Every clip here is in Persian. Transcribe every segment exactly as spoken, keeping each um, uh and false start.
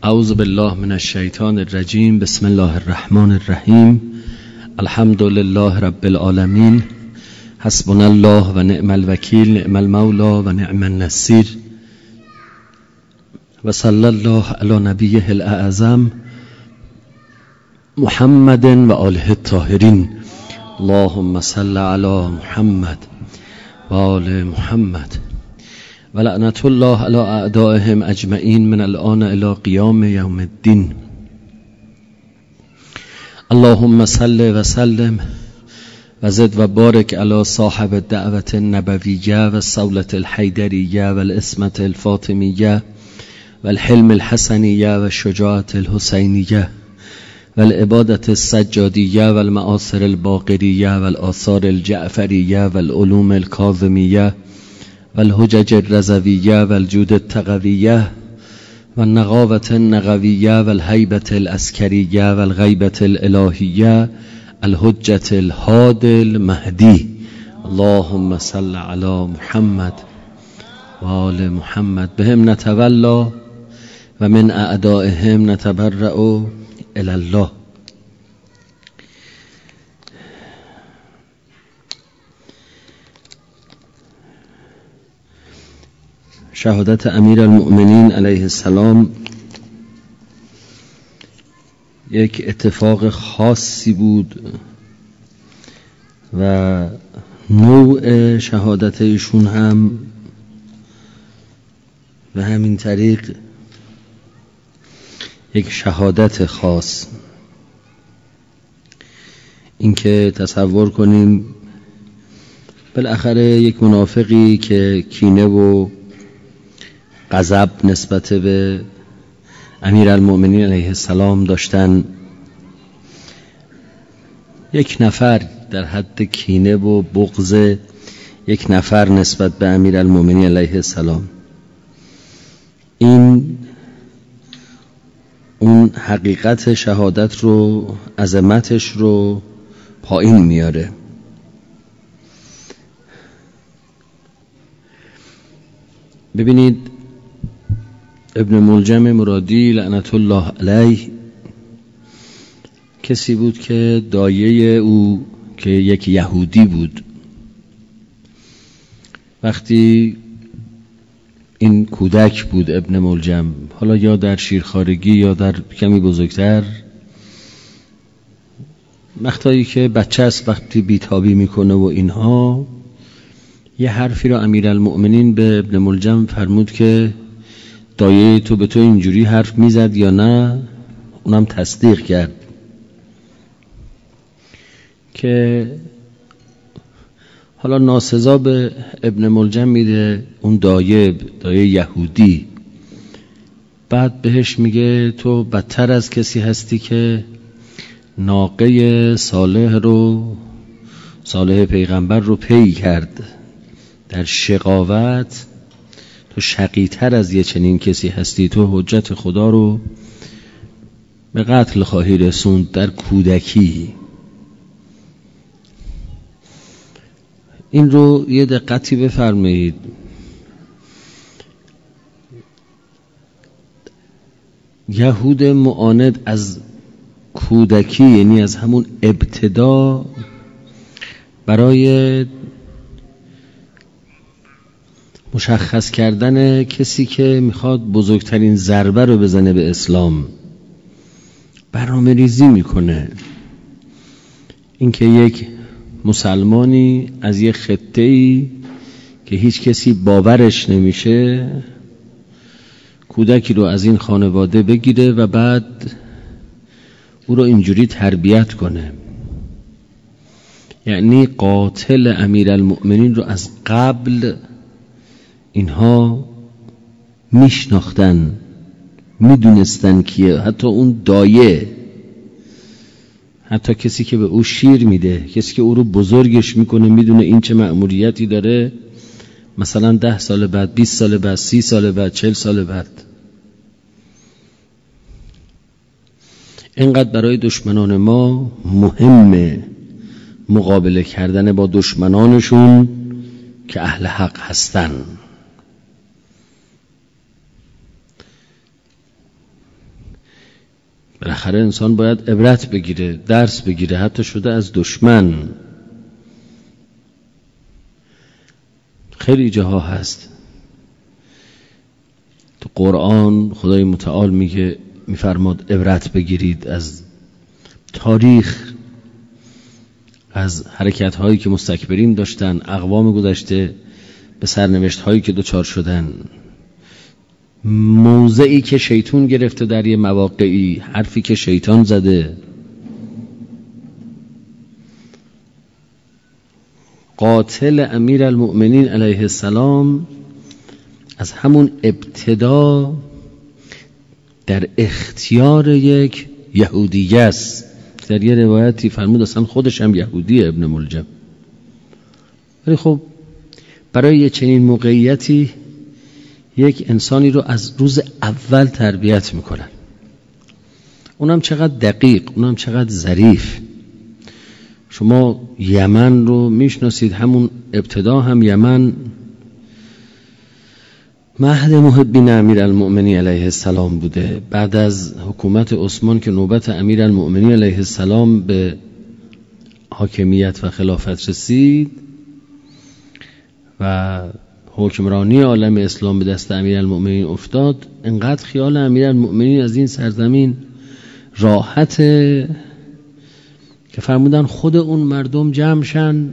اعوذ بالله من الشیطان الرجیم. بسم الله الرحمن الرحیم. الحمد لله رب العالمین. حسبنا الله و نعم الوکیل، نعم المولا و نعم النصیر. و صلی الله علی نبیه الاعظم محمد و آله الطاهرین. اللهم صل علی محمد و آل محمد و لعنت الله علی اعدائهم اجمعین من الان الی قیام یوم الدین. اللهم صل و سلم و زد و بارک علی صاحب الدعوت النبویه و الصولة الحیدریه و الاسمة الفاطمیه و الحلم الحسنیه و الشجاعة الحسینیه و العبادة السجادیه و المآثر الباقریه و الآثار الجعفریه و العلوم الکاظمیه و الحجج الرضویه و الجود التقویه و النقاوة النقویه و الهیبة العسکریه و الغیبة الالهیه الحجة الهادی المهدی. اللهم صل علی محمد و آل محمد. بهم نتولا و من اعدائهم نتبرأ الی الله. شهادت امیر المؤمنین علیه السلام یک اتفاق خاصی بود و نوع شهادت ایشون هم به همین طریق یک شهادت خاص. اینکه تصور کنیم بالاخره یک منافقی که کینه و غضب نسبت به امیرالمؤمنین علیه السلام داشتن، یک نفر در حد کینه و بغض یک نفر نسبت به امیرالمؤمنین علیه السلام، این اون حقیقت شهادت رو، عظمتش رو پایین میاره. ببینید ابن ملجم مرادی لعنت الله علیه کسی بود که دایه او که یک یهودی بود، وقتی این کودک بود ابن ملجم، حالا یا در شیرخوارگی یا در کمی بزرگتر، وقتایی که بچه است، وقتی بیتابی میکنه و اینها، یه حرفی رو امیرالمؤمنین به ابن ملجم فرمود که دایه تو به تو اینجوری حرف میزد یا نه؟ اونم تصدیق کرد که حالا ناسزا به ابن ملجم میده اون دایه، دایه یهودی، بعد بهش میگه تو بدتر از کسی هستی که ناقه صالح رو، صالح پیغمبر رو پی کرد در شقاوت. تو شقی‌تر از یه چنین کسی هستی، تو حجت خدا رو به قتل خواهی رسوند در کودکی. این رو یه دقتی بفرمایید. یهود معاند از کودکی، یعنی از همون ابتدا، برای مشخص کردن کسی که میخواد بزرگترین ضربه رو بزنه به اسلام برنامه ریزی میکنه. اینکه یک مسلمانی از یک خطه‌ای که هیچ کسی باورش نمیشه کودکی رو از این خانواده بگیره و بعد او رو اینجوری تربیت کنه. یعنی قاتل امیرالمؤمنین رو از قبل اینها میشناختن، میدونستن کیه. حتی اون دایه، حتی کسی که به او شیر میده، کسی که او رو بزرگش میکنه، میدونه این چه مأموریتی داره، مثلا ده سال بعد، بیست سال بعد، سی سال بعد، چل سال بعد. اینقدر برای دشمنان ما مهمه مقابله کردن با دشمنانشون که اهل حق هستن. بالاخره انسان باید عبرت بگیره، درس بگیره، حتی شده از دشمن. خیلی جاها هست تو قرآن خدای متعال میگه، میفرماد عبرت بگیرید از تاریخ، از حرکت هایی که مستکبرین داشتن، اقوام گذشته، به سرنوشت هایی که دچار شدن، موضعی که شیطان گرفته در یه مواقعی، حرفی که شیطان زده. قاتل امیر المؤمنین علیه السلام از همون ابتدا در اختیار یک یهودی است. در یه روایتی فرمود اصلا خودش هم یهودیه، ابن ملجم. ولی خب برای یه چنین موقعیتی یک انسانی رو از روز اول تربیت میکنن، اونم چقدر دقیق، اونم چقدر ظریف. شما یمن رو میشناسید، همون ابتدا هم یمن مهد محبین امیر المؤمنین علیه السلام بوده. بعد از حکومت عثمان که نوبت امیر المؤمنین علیه السلام به حاکمیت و خلافت رسید و حکمرانی عالم اسلام به دست امیر المؤمنین افتاد، انقدر خیال امیر المؤمنین از این سرزمین راحته که فرمودن خود اون مردم جمع شن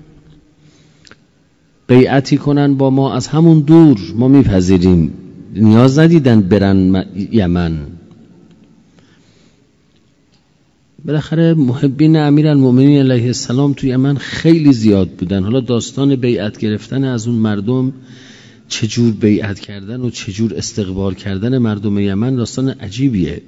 بیعتی کنن با ما، از همون دور ما میپذیریم، نیاز ندیدن برن یمن. بالاخره محبین امیر المؤمنین علیه السلام توی یمن خیلی زیاد بودن. حالا داستان بیعت گرفتن از اون مردم، چجور بیعت کردن و چجور استقبال کردن مردم یمن داستان عجیبیه.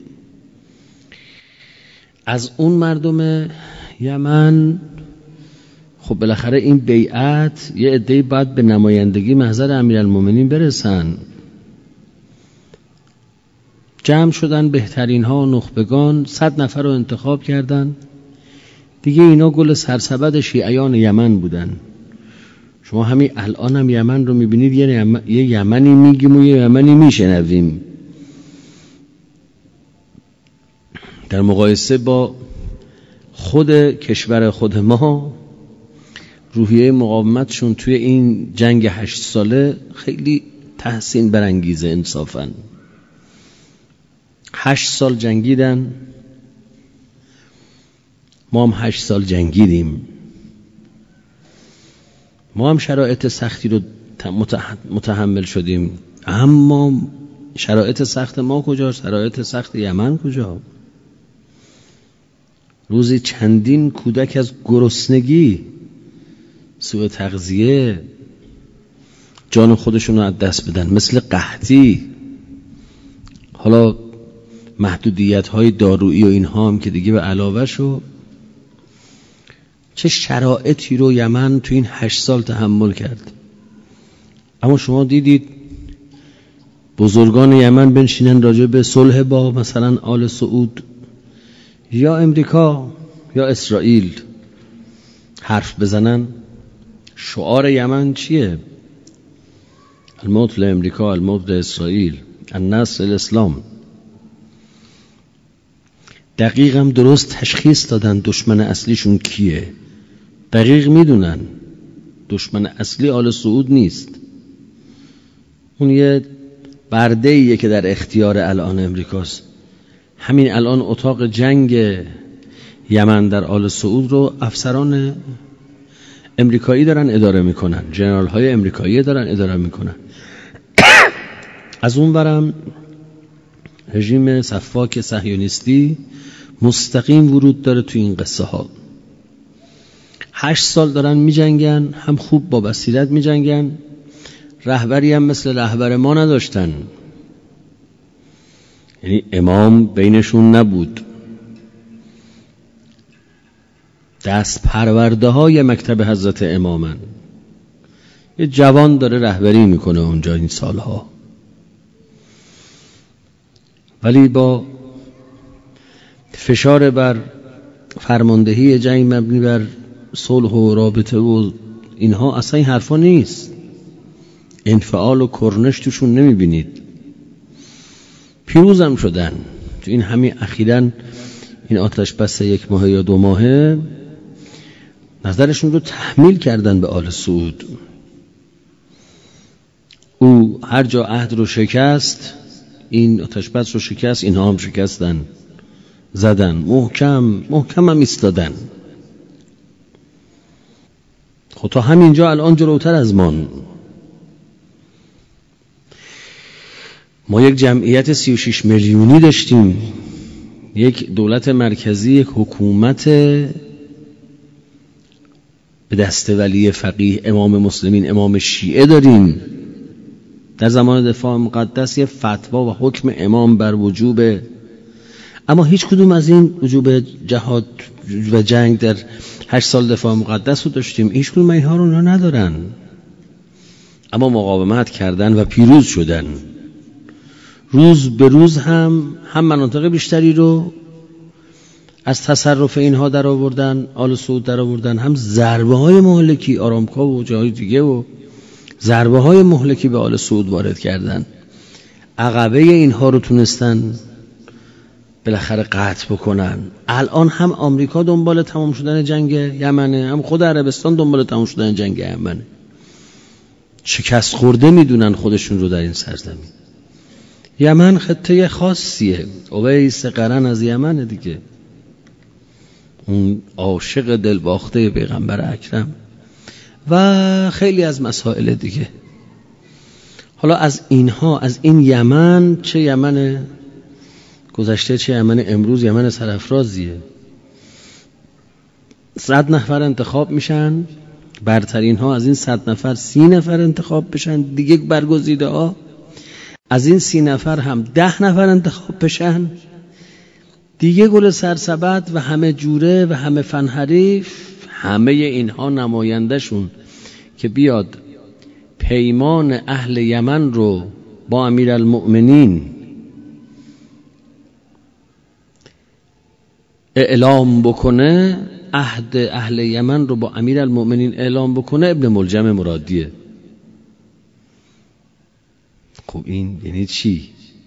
از اون مردم یمن خب بالاخره این بیعت یه عده‌ای باید به نمایندگی محضر امیرالمومنین برسن. جمع شدن بهترین ها و نخبگان، صد نفر رو انتخاب کردن دیگه. اینا گل سرسبد شیعیان یمن بودن. شما همین الان هم یمن رو میبینید، یه, یم... یه یمنی میگیم و یه یمنی میشنویم. در مقایسه با خود کشور خود ما، روحیه مقاومتشون توی این جنگ هشت ساله خیلی تحسین برانگیزه. انصافاً هشت سال جنگیدن، ما هم هشت سال جنگیدیم. ما هم شرایط سختی رو متحمل شدیم، اما شرایط سخت ما کجا؟ شرایط سخت یمن کجا؟ روزی چندین کودک از گرسنگی، سوء تغذیه، جان خودشون رو از دست بدن، مثل قحطی. حالا محدودیت های دارویی و اینها هم که دیگه به علاوه شو. چه شرایطی رو یمن تو این هشت سال تحمل کرد. اما شما دیدید بزرگان یمن بنشینن راجع به صلح با مثلا آل سعود یا امریکا یا اسرائیل حرف بزنن؟ شعار یمن چیه؟ الموت لامریکا، الموت لاسرائیل، النصر الاسلام. دقیق هم درست تشخیص دادن دشمن اصلیشون کیه. دقیق میدونن دشمن اصلی آل سعود نیست. اون یه برده ایه که در اختیار الان امریکاست. همین الان اتاق جنگ یمن در آل سعود رو افسران امریکایی دارن اداره میکنن، جنرال های امریکایی دارن اداره میکنن. از اون برم رژیم سفاک صهیونیستی مستقیم ورود داره تو این قصه ها. هشت سال دارن می جنگن، هم خوب با بصیرت می جنگن، رهبری هم مثل رهبر ما نداشتن. یعنی امام بینشون نبود. دست پرورده های مکتب حضرت امامن. یه جوان داره رهبری میکنه اونجا این سالها، ولی با فشار بر فرماندهی جنگ مبنی بر صلح و رابطه و اینها، اصلا این حرفا نیست. انفعال و کرنش توشون نمیبینید. پیروزم شدن، تو این همین اخیراً این آتش بس یک ماه یا دو ماهه نظرشون رو تحمیل کردن به آل سعود. او هر جا عهد رو شکست، این آتش بس رو شکست، اینها هم شکستن، زدن، محکم محکم هم ایستادن. خب تا همینجا الان جلوتر از ما ما یک جمعیت سی و شش میلیونی داشتیم، یک دولت مرکزی، یک حکومت به دست ولی فقیه امام مسلمین امام شیعه داریم. در زمان دفاع مقدس یه فتوا و حکم امام بر وجوبه، اما هیچ کدوم از این وجوب جهاد و جنگ در هشت سال دفاع مقدس رو داشتیم، هیچ کدوم اینها رو ندارن، اما مقاومت کردن و پیروز شدن. روز به روز هم هم مناطق بیشتری رو از تصرف اینها در آوردن، آل سعود در آوردن، هم ضربه های مهلکی آرامکو و جای دیگه و ضربه های مهلکی به آل سعود وارد کردن. عقبه اینها رو تونستن بالاخره قطع بکنن. الان هم آمریکا دنبال تمام شدن جنگ یمنه، هم خود عربستان دنبال تمام شدن جنگ یمنه. شکست خورده میدونن خودشون رو در این سرزمین. یمن خطه خاصیه، اویس قرن از یمن دیگه، اون عاشق دلباخته پیغمبر اکرم و خیلی از مسائل دیگه. حالا از اینها، از این یمن، چه یمن گذشته چه یمن امروز، یمن سرافرازیه. صد نفر انتخاب میشن، برترین ها از این صد نفر سی نفر انتخاب بشن، دیگه برگزیده ها از این سی نفر هم ده نفر انتخاب بشن، دیگه گل سرسبد و همه جوره و همه فنحریف، همه اینها نمایندهشون که بیاد پیمان اهل یمن رو با امیرالمؤمنین اعلام بکنه، عهد اهل یمن رو با امیرالمؤمنین اعلام بکنه، ابن ملجم مرادیه. خب این یعنی چی؟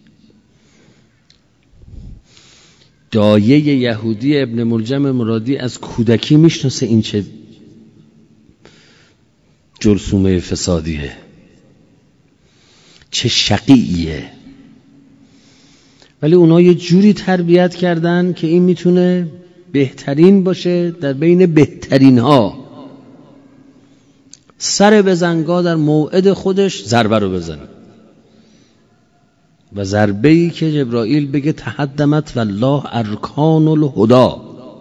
دایه یهودی ابن ملجم مرادی از کودکی میشناسه این چه جرثومه فسادیه، چه شقیه، ولی اونا یه جوری تربیت کردن که این میتونه بهترین باشه در بین بهترین ها. سر بزنگاه در موعد خودش ضربه رو بزن و ضربه‌ای که جبرائیل بگه تهدمت والله ارکان الهدا،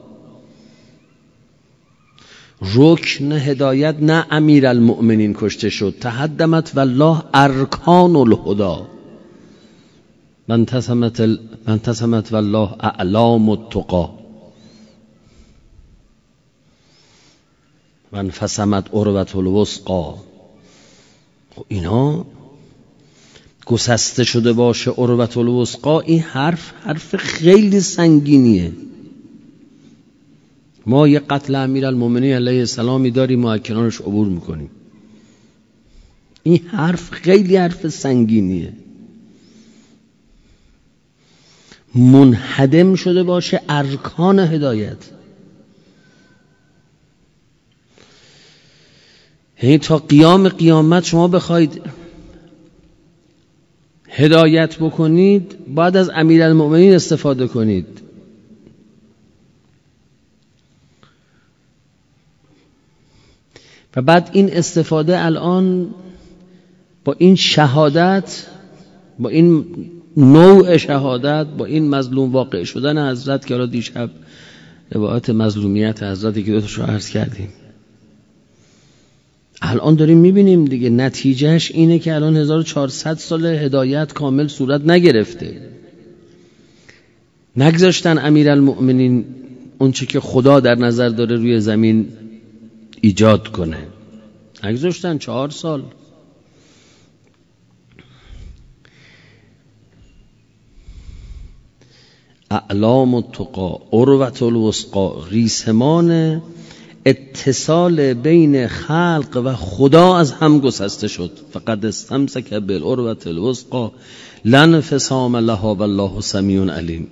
رکن هدایت نه امیرالمؤمنین کشته شد، تهدمت والله ارکان الهدا، من تسمت ال... من تسمت والله اعلام التقا، من فسمت عروة الوثقا. اینا گسسته شده باشه عروة الوثقا، این حرف حرف خیلی سنگینیه. ما یه قتل امیرالمؤمنین علیه السلامی داریم، ما کنارش عبور میکنیم. این حرف خیلی حرف سنگینیه. منهدم شده باشه ارکان هدایت، یعنی تا قیام قیامت شما بخواید هدایت بکنید باید از امیرالمؤمنین استفاده کنید. و بعد این استفاده الان با این شهادت، با این نوع شهادت، با این مظلوم واقع شدن حضرت که حالا دیشب روایت مظلومیت حضرتی که دوتاشو عرض کردیم، الان داریم میبینیم دیگه نتیجهش اینه که الان هزار و چهارصد سال هدایت کامل صورت نگرفته. نگذاشتن امیرالمؤمنین اون چه که خدا در نظر داره روی زمین ایجاد کنه، نگذاشتن. چهار سال اعلام التقا، عروة الوثقا، ریسمان اتصال بین خلق و خدا از هم گسسته شد. فقد استمسک بالعروة الوثقی لا انفصام لها والله سمیع علیم.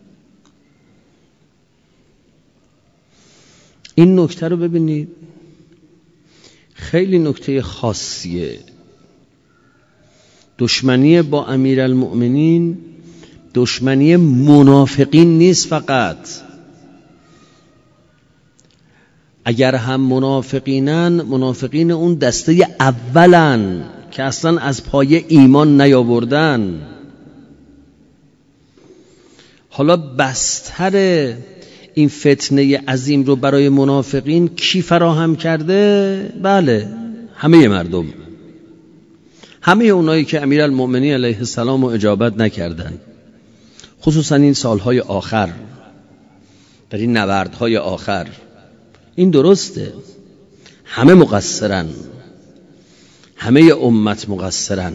این نکته رو ببینید، خیلی نکته خاصیه. دشمنی با امیرالمؤمنین دشمنی منافقین نیست فقط. اگر هم منافقینن، منافقین اون دسته اولن که اصلا از پای ایمان نیاوردن. حالا بستر این فتنه عظیم رو برای منافقین کی فراهم کرده؟ بله، همه مردم، همه اونایی که امیرالمؤمنین علیه السلام رو اجابت نکردن، خصوصا این سالهای آخر، در این نبردهای آخر. این درسته، همه مقصرن، همه امت مقصرن.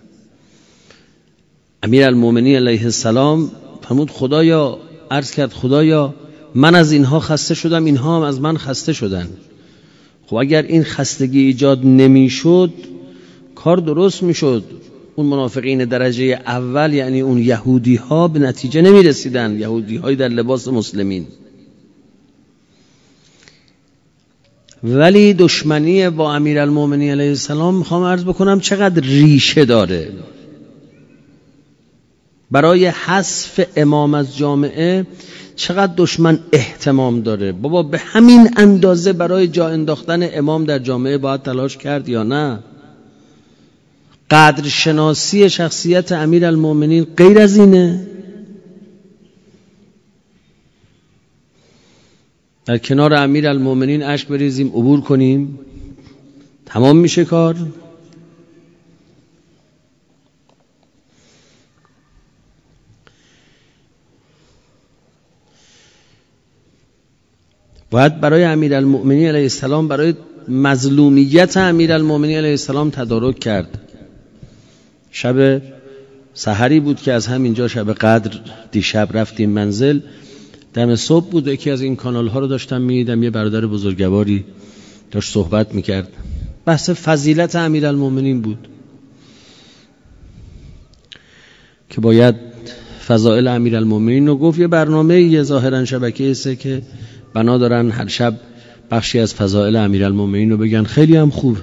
امیرالمؤمنین علیه السلام فرمود خدایا، عرض کرد خدایا من از اینها خسته شدم، اینها هم از من خسته شدن. خب اگر این خستگی ایجاد نمی شد کار درست می شد. اون منافقین درجه اول، یعنی اون یهودی ها، به نتیجه نمی رسیدن. یهودی های در لباس مسلمین. ولی دشمنی با امیرالمؤمنین علیه السلام میخوام عرض بکنم چقدر ریشه داره. برای حذف امام از جامعه چقدر دشمن اهتمام داره. بابا به همین اندازه برای جا انداختن امام در جامعه باید تلاش کرد یا نه؟ قدر شناسی شخصیت امیرالمؤمنین غیر از اینه؟ در کنار امیرالمؤمنین اشک بریزیم، عبور کنیم، تمام میشه کار؟ باید برای امیرالمؤمنین علیه السلام، برای مظلومیت امیرالمؤمنین علیه السلام تدارک کرد. شب سحری بود که از همینجا شب قدر دیشب رفتیم منزل. دم صبح بود، یکی از این کانال ها رو داشتم میدیدم، یه برادر بزرگواری داشت صحبت میکرد، بحث فضیلت امیرالمؤمنین بود که باید فضائل امیرالمؤمنین رو گفت. یه برنامه یه ظاهرا شبکه ایسته که بنا دارن هر شب بخشی از فضائل امیرالمؤمنین رو بگن. خیلی هم خوب،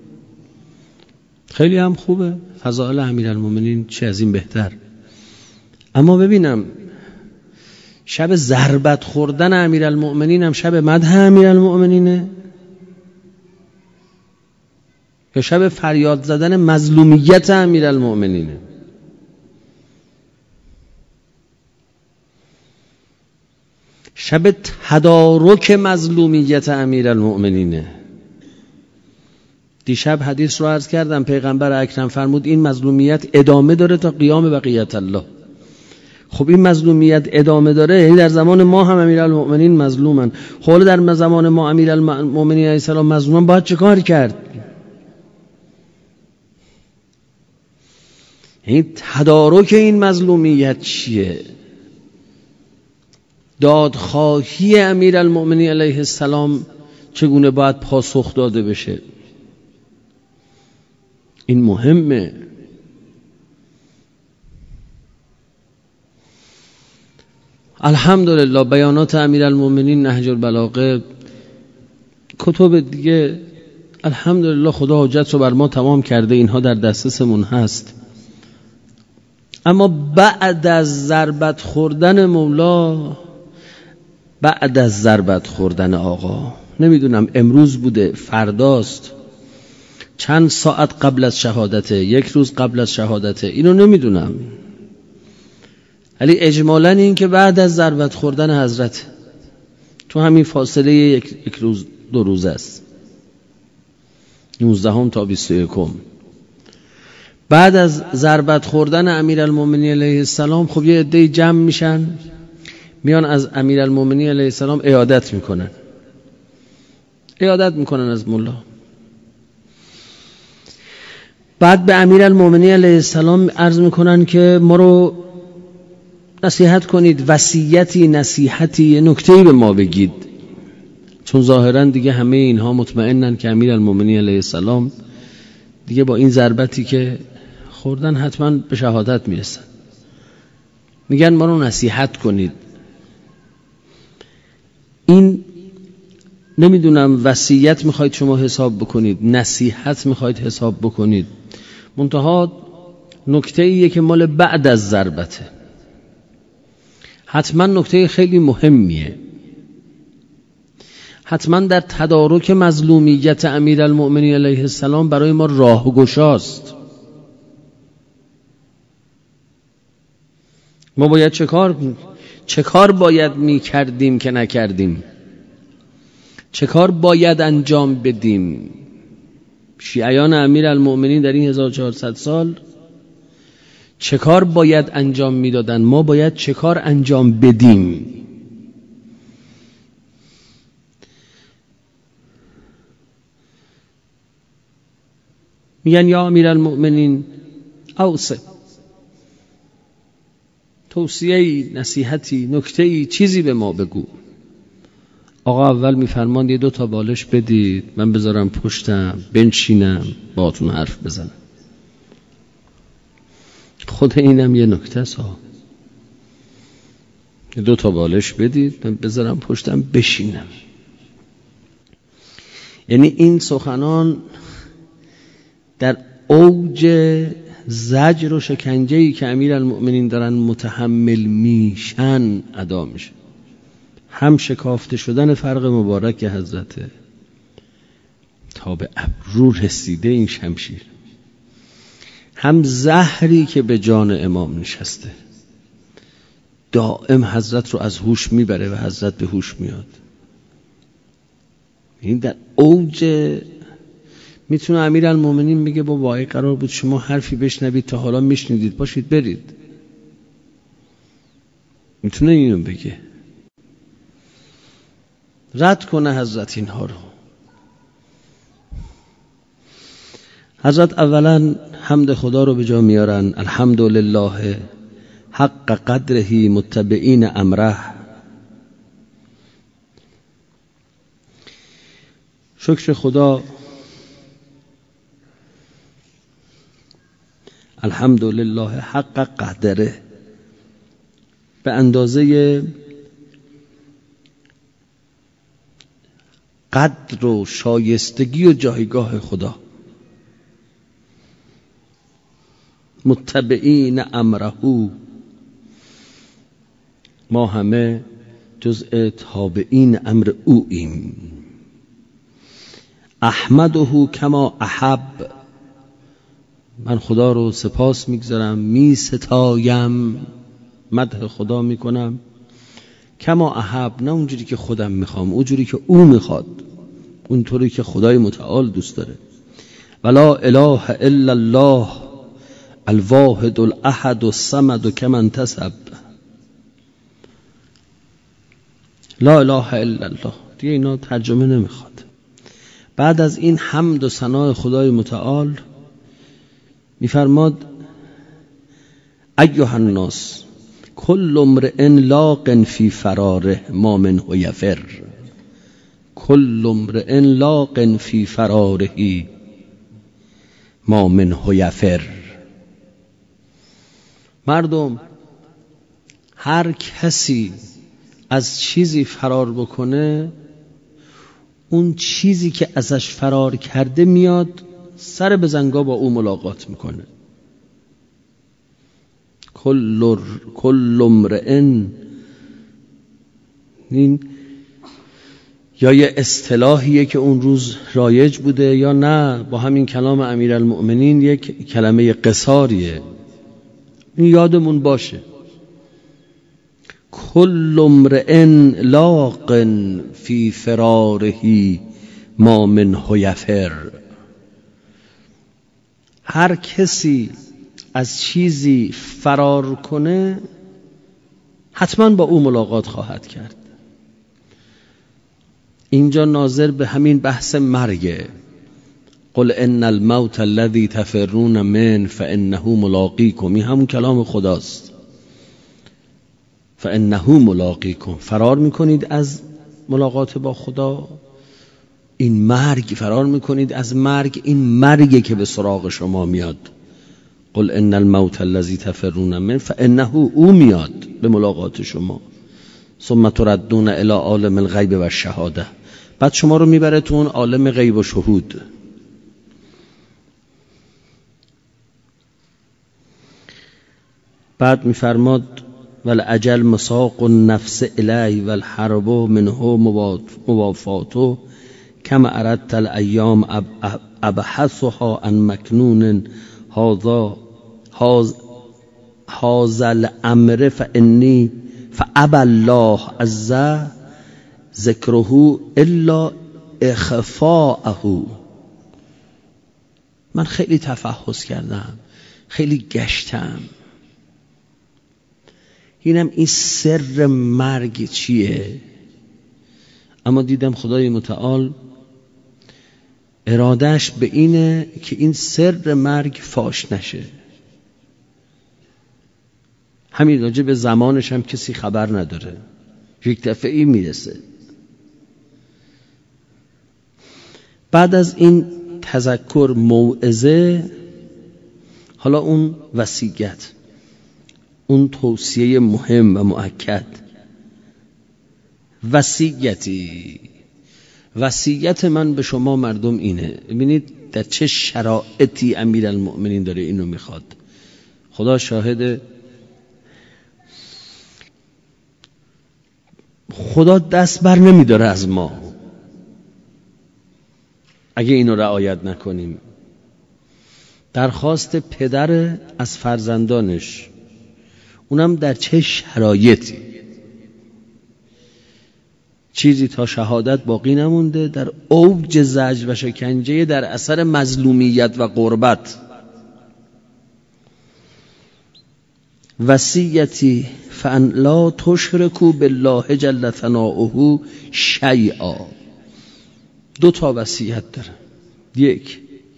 خیلی هم خوبه فضائل امیرالمؤمنین، چه از این بهتر. اما ببینم شب ضربت خوردن امیرالمؤمنین هم شب مدح امیرالمؤمنینه یا شب فریاد زدن مظلومیت امیرالمؤمنینه؟ شب تدارک مظلومیت امیرالمؤمنینه. دیشب حدیث رو عرض کردم، پیغمبر اکرم فرمود این مظلومیت ادامه داره تا قیام بقیت الله. خب این مظلومیت ادامه داره، یعنی در زمان ما هم امیرالمؤمنین مظلومن. خب در زمان ما امیرالمؤمنین علیه السلام مظلومن، باید چه کار کرد؟ یعنی تدارک این مظلومیت چیه؟ دادخواهی امیرالمؤمنین علیه السلام چگونه باید پاسخ داده بشه؟ این مهمه. الحمدلله بیانات امیرالمؤمنین، نهج البلاغه، کتب دیگه، الحمدلله خدا حجت رو بر ما تمام کرده، اینها در دسترسمون هست. اما بعد از ضربت خوردن مولا، بعد از ضربت خوردن آقا، نمیدونم امروز بوده، فرداست، چند ساعت قبل از شهادته، یک روز قبل از شهادته، اینو نمیدونم، ولی اجمالاً این که بعد از ضربت خوردن حضرت، تو همین فاصله یک, یک روز دو روز است، نوزدهم تا بیست و یکم، بعد از ضربت خوردن امیرالمؤمنین علیه السلام. خب یه عده جمع میشن، میان از امیرالمؤمنین علیه السلام عیادت میکنن، عیادت میکنن از مولا. بعد به امیرالمؤمنین علیه السلام عرض میکنن که ما رو نصیحت کنید، وصیتی، نصیحتی، نکته‌ای به ما بگید. چون ظاهرا دیگه همه اینها مطمئنن که امیرالمومنین علیه السلام دیگه با این ضربتی که خوردن حتما به شهادت میرسن. میگن ما رو نصیحت کنید. این نمیدونم وصیت میخواید شما حساب بکنید، نصیحت میخواید حساب بکنید، منتها نکته ایه که مال بعد از ضربته، حتما نکته خیلی مهمیه، حتما در تدارک مظلومیت امیرالمؤمنین علیه السلام برای ما راهگشاست. ما باید چه کار چه کار باید میکردیم که نکردیم؟ چه کار باید انجام بدیم؟ شیعیان امیرالمؤمنین در این هزار و چهارصد سال چه کار باید انجام میدادن؟ ما باید چه کار انجام بدیم؟ میگن یا امیرالمؤمنین اوصی، توصیه‌ای، نصیحتی، نکته‌ای، چیزی به ما بگو. آقا اول میفرماند یه دو تا بالش بدید من بذارم پشتم بنشینم باهاتون حرف بزنم. خود اینم یه نکته است ها. یه دو تا بالش بدید من بذارم پشتم بشینم. یعنی این سخنان در اوج زجر و شکنجه‌ای که امیرالمؤمنین دارن متحمل میشن ادا میشه. هم شکافته شدن فرق مبارک حضرته تا به ابرو رسیده این شمشیر، هم زهری که به جان امام نشسته دائم حضرت رو از هوش میبره و حضرت به هوش میاد. این در اوج میتونه امیرالمؤمنین بگه با وای قرار بود شما حرفی بشنوید تا حالا میشنیدید باشید برید. میتونه اینو بگه، رد کنه حضرت اینها رو. حضرت اولا حمد خدا رو به جا میارن، الحمدلله حق قدره متبعین امره. شکر خدا، الحمدلله حق قدره، به اندازه قدر و شایستگی و جایگاه خدا. متبعین امرهو، ما همه جزء تابعین امر اویم. احمده کما احب، من خدا رو سپاس میگذارم، می ستایم، مدح خدا میکنم. کما احب، نه اونجوری که خودم میخوام، اونجوری که او میخواد، اونطوری که خدای متعال دوست داره. ولا اله الا الله الواحد الاحد الصمد کما انتسب. لا اله الا الله دیگه اینا ترجمه نمیخواد. بعد از این حمد و ثنای خدای متعال میفرماد ایها الناس کل امرئ لاق فی فراره ما منه یفر. کل امرئ لاق فی فراره ما منه یفر. مردم، هر کسی از چیزی فرار بکنه، اون چیزی که ازش فرار کرده میاد سر به زنگا با او ملاقات میکنه. کل کل امرئ، این یا یه اصطلاحیه که اون روز رایج بوده یا نه با همین کلام امیرالمؤمنین یک کلمه قصاریه، این یادمون باشه. کل امرئ لاق فی فراره ما منه یفر. هر کسی از چیزی فرار کنه حتما با او ملاقات خواهد کرد. اینجا ناظر به همین بحث مرگه. قل ان الموت الذي تفرون من فانه ملاقیکم، این همون کلام خداست. فانه ملاقیکم، فرار میکنید از ملاقات با خدا، این مرگ، فرار میکنید از مرگ، این مرگه که به سراغ شما میاد. قل ان الموت الذی تفرون منه فانه، او میاد به ملاقات شما. ثم تردون الی عالم الغیب و الشهاده، بعد شما رو میبره تو اون عالم غیب و شهود. بعد میفرماد والاجل مساق النفس الی والحرب منه موافاته کما اردت الایام ابحثها عن مکنون هذا هذا الامر فانی فابى الله عز ذکره الا اخفاءه. من خیلی تفحص کردم، خیلی گشتم، اینم این سر مرگ چیه، اما دیدم خدای متعال ارادهش به اینه که این سر مرگ فاش نشه. همین راجع به زمانش هم کسی خبر نداره، یک دفعه این میرسه. بعد از این تذکر، موعظه، حالا اون وصیت، اون توصیه مهم و مؤکد. وصیتی، وصیت من به شما مردم اینه. ببینید در چه شرایطی امیرالمؤمنین داره اینو میخواد. خدا شاهد، خدا دست بر نمیداره از ما اگه اینو رعایت نکنیم. درخواست پدر از فرزندانش، اونم در چه شرایطی. چیزی تا شهادت باقی نمونده، در اوج زجر و شکنجه در اثر مظلومیت و غربت. وصیتی فان لا تشرکوا بالله جل ثناؤه شیئا. دو تا وصیت داره. یک،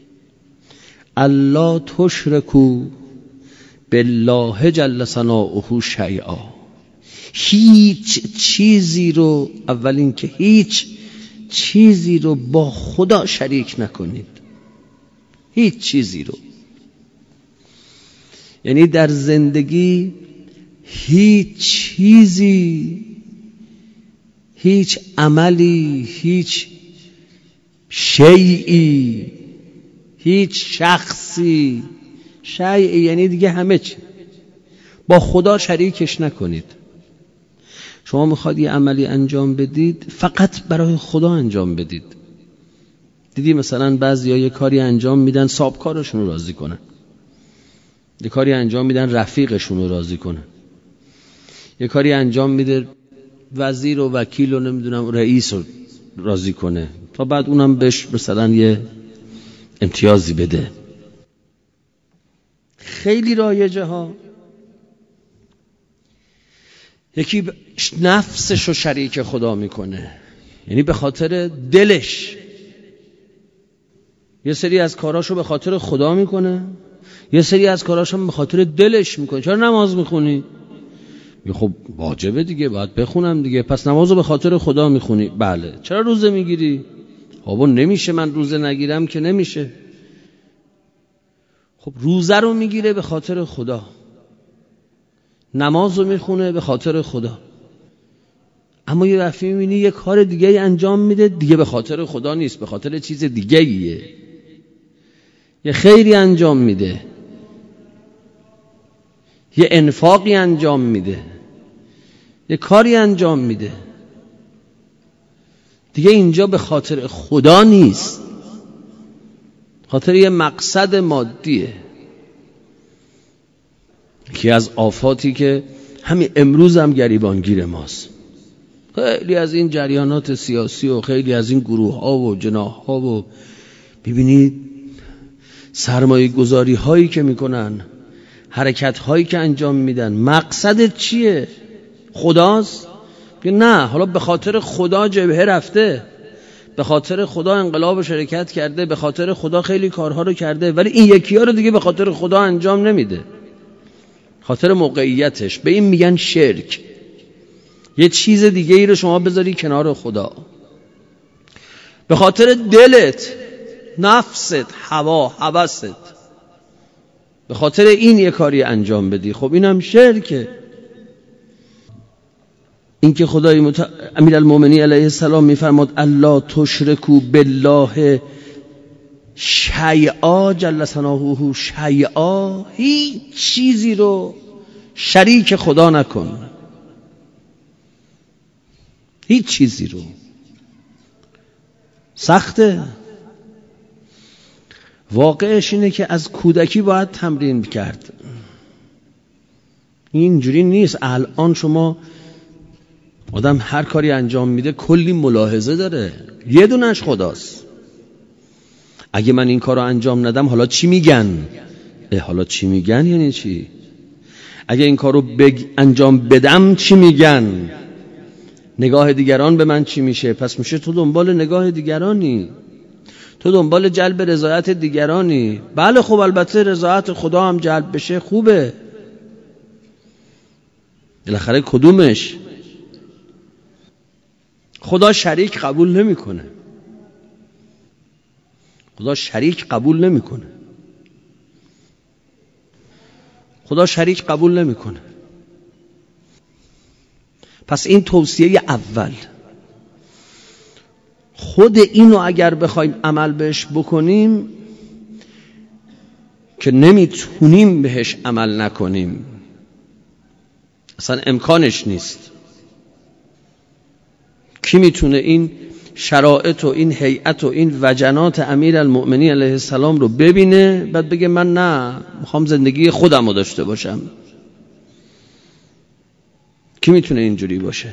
الا تشرکوا بالله جل ثناؤه شیئا. هیچ چیزی رو، اول این که هیچ چیزی رو با خدا شریک نکنید. هیچ چیزی رو، یعنی در زندگی هیچ چیزی، هیچ عملی، هیچ شیئی، هیچ شخصی، شیئی یعنی دیگه همه چی، با خدا شریکش نکنید. شما میخواد یه عملی انجام بدید، فقط برای خدا انجام بدید. دیدی مثلا بعضیا یه کاری انجام میدن صاحبکارشون رو راضی کنن، یه کاری انجام میدن رفیقشون رو راضی کنن، یه کاری انجام میده وزیر و وکیل و نمیدونم رئیس رو راضی کنه، تا بعد اونم بهش مثلا یه امتیازی بده. خیلی رایجه ها. یکی نفسش رو شریک خدا میکنه، یعنی به خاطر دلش یه سری از کاراشو به خاطر خدا میکنه، یه سری از کاراشو به خاطر دلش میکنه. چرا نماز میخونی؟ خب واجبه دیگه، باید بخونم دیگه. پس نمازو به خاطر خدا میخونی؟ بله. چرا روزه میگیری؟ خب نمیشه، من روزه نگیرم که نمیشه. خب روزه رو میگیره به خاطر خدا، نمازو میخونه به خاطر خدا. اما یه دفعه میبینی یه کار دیگه انجام میده، دیگه به خاطر خدا نیست، به خاطر چیز دیگه ایه. یه خیری انجام میده، یه انفاقی انجام میده، یه کاری انجام میده، دیگه اینجا به خاطر خدا نیست، خاطر یه مقصد مادیه. که از آفاتی که همین امروز هم گریبانگیر ماست. خیلی از این جریانات سیاسی و خیلی از این گروه ها و جناح ها و ببینید سرمایه گذاری هایی که میکنن، حرکت هایی که انجام میدن، مقصد چیه؟ خداست؟ نه، حالا به خاطر خدا جبهه رفته، به خاطر خدا انقلاب شرکت کرده، به خاطر خدا خیلی کارها رو کرده، ولی این یکی ها رو دیگه به خاطر خدا انجام نمیده، خاطر موقعیتش. به این میگن شرک. یه چیز دیگه ای رو شما بذاری کنار خدا، به خاطر دلت، نفست، هوا، هوست، به خاطر این یه کاری انجام بدی. خب اینم شرکه. این که خدای مت... امیرالمومنین علیه السلام میفرماد الا تشرکو بالله شیئا جل ثناؤه شیئا، هیچ چیزی رو شریک خدا نکن، هیچ چیزی رو. سخته. واقعش اینه که از کودکی باید تمرین کرد. اینجوری نیست الان شما آدم هر کاری انجام میده کلی ملاحظه داره، یه دونش خداست. اگه من این کارو انجام ندم حالا چی میگن؟ اه حالا چی میگن یعنی چی؟ اگه این کارو بگ... انجام بدم چی میگن؟ نگاه دیگران به من چی میشه؟ پس میشه تو دنبال نگاه دیگرانی، تو دنبال جلب رضایت دیگرانی. بله خب البته رضایت خدا هم جلب بشه خوبه، بالاخره کدومش؟ خدا شریک قبول نمیکنه، خدا شریک قبول نمیکنه، خدا شریک قبول نمیکنه. پس این توصیه اول. خود اینو اگر بخوایم عمل بهش بکنیم که نمیتونیم بهش عمل نکنیم، اصلا امکانش نیست. کی میتونه این شرایط و این هیئت و این وجنات امیرالمؤمنین علیه السلام رو ببینه بعد بگه من نه، میخوام زندگی خودم رو داشته باشم؟ کی میتونه اینجوری باشه؟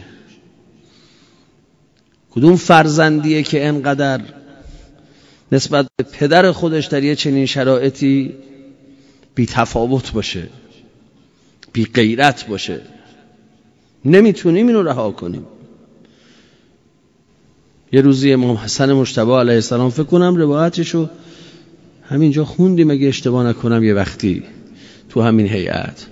کدوم فرزندیه که انقدر نسبت به پدر خودش در یه چنین شرایطی بی تفاوت باشه، بی غیرت باشه؟ نمیتونیم اینو رها کنیم. یه روزی امام حسن مجتبی علیه السلام، فکر کنم روایتشو همینجا خوندیم اگه اشتباه نکنم، یه وقتی تو همین هیئت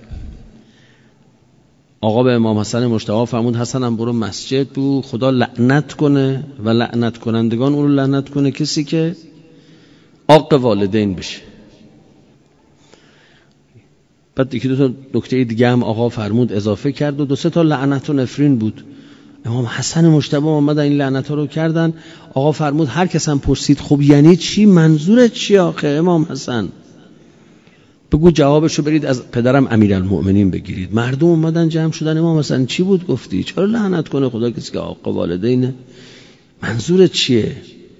آقا به امام حسن مجتبی فرمود حسنم برو مسجد، بو خدا لعنت کنه و لعنت کنندگان اون رو لعنت کنه کسی که عاق والدین بشه. بعد یکی دو تا نکته دیگه هم آقا فرمود اضافه کرد و دو سه تا لعنت و نفرین بود. امام حسن مجتبی اومدن این لعنت ها رو کردن. آقا فرمود هر کس هم پرسید خب یعنی چی، منظورت چی آخه امام حسن؟ بگو جوابشو برید از پدرم امیرالمؤمنین بگیرید. مردم اومدن جمع شدن، امام حسن چی بود گفتی؟ چرا لعنت کنه خدا کسی که عاق والدینه؟ منظورت چیه؟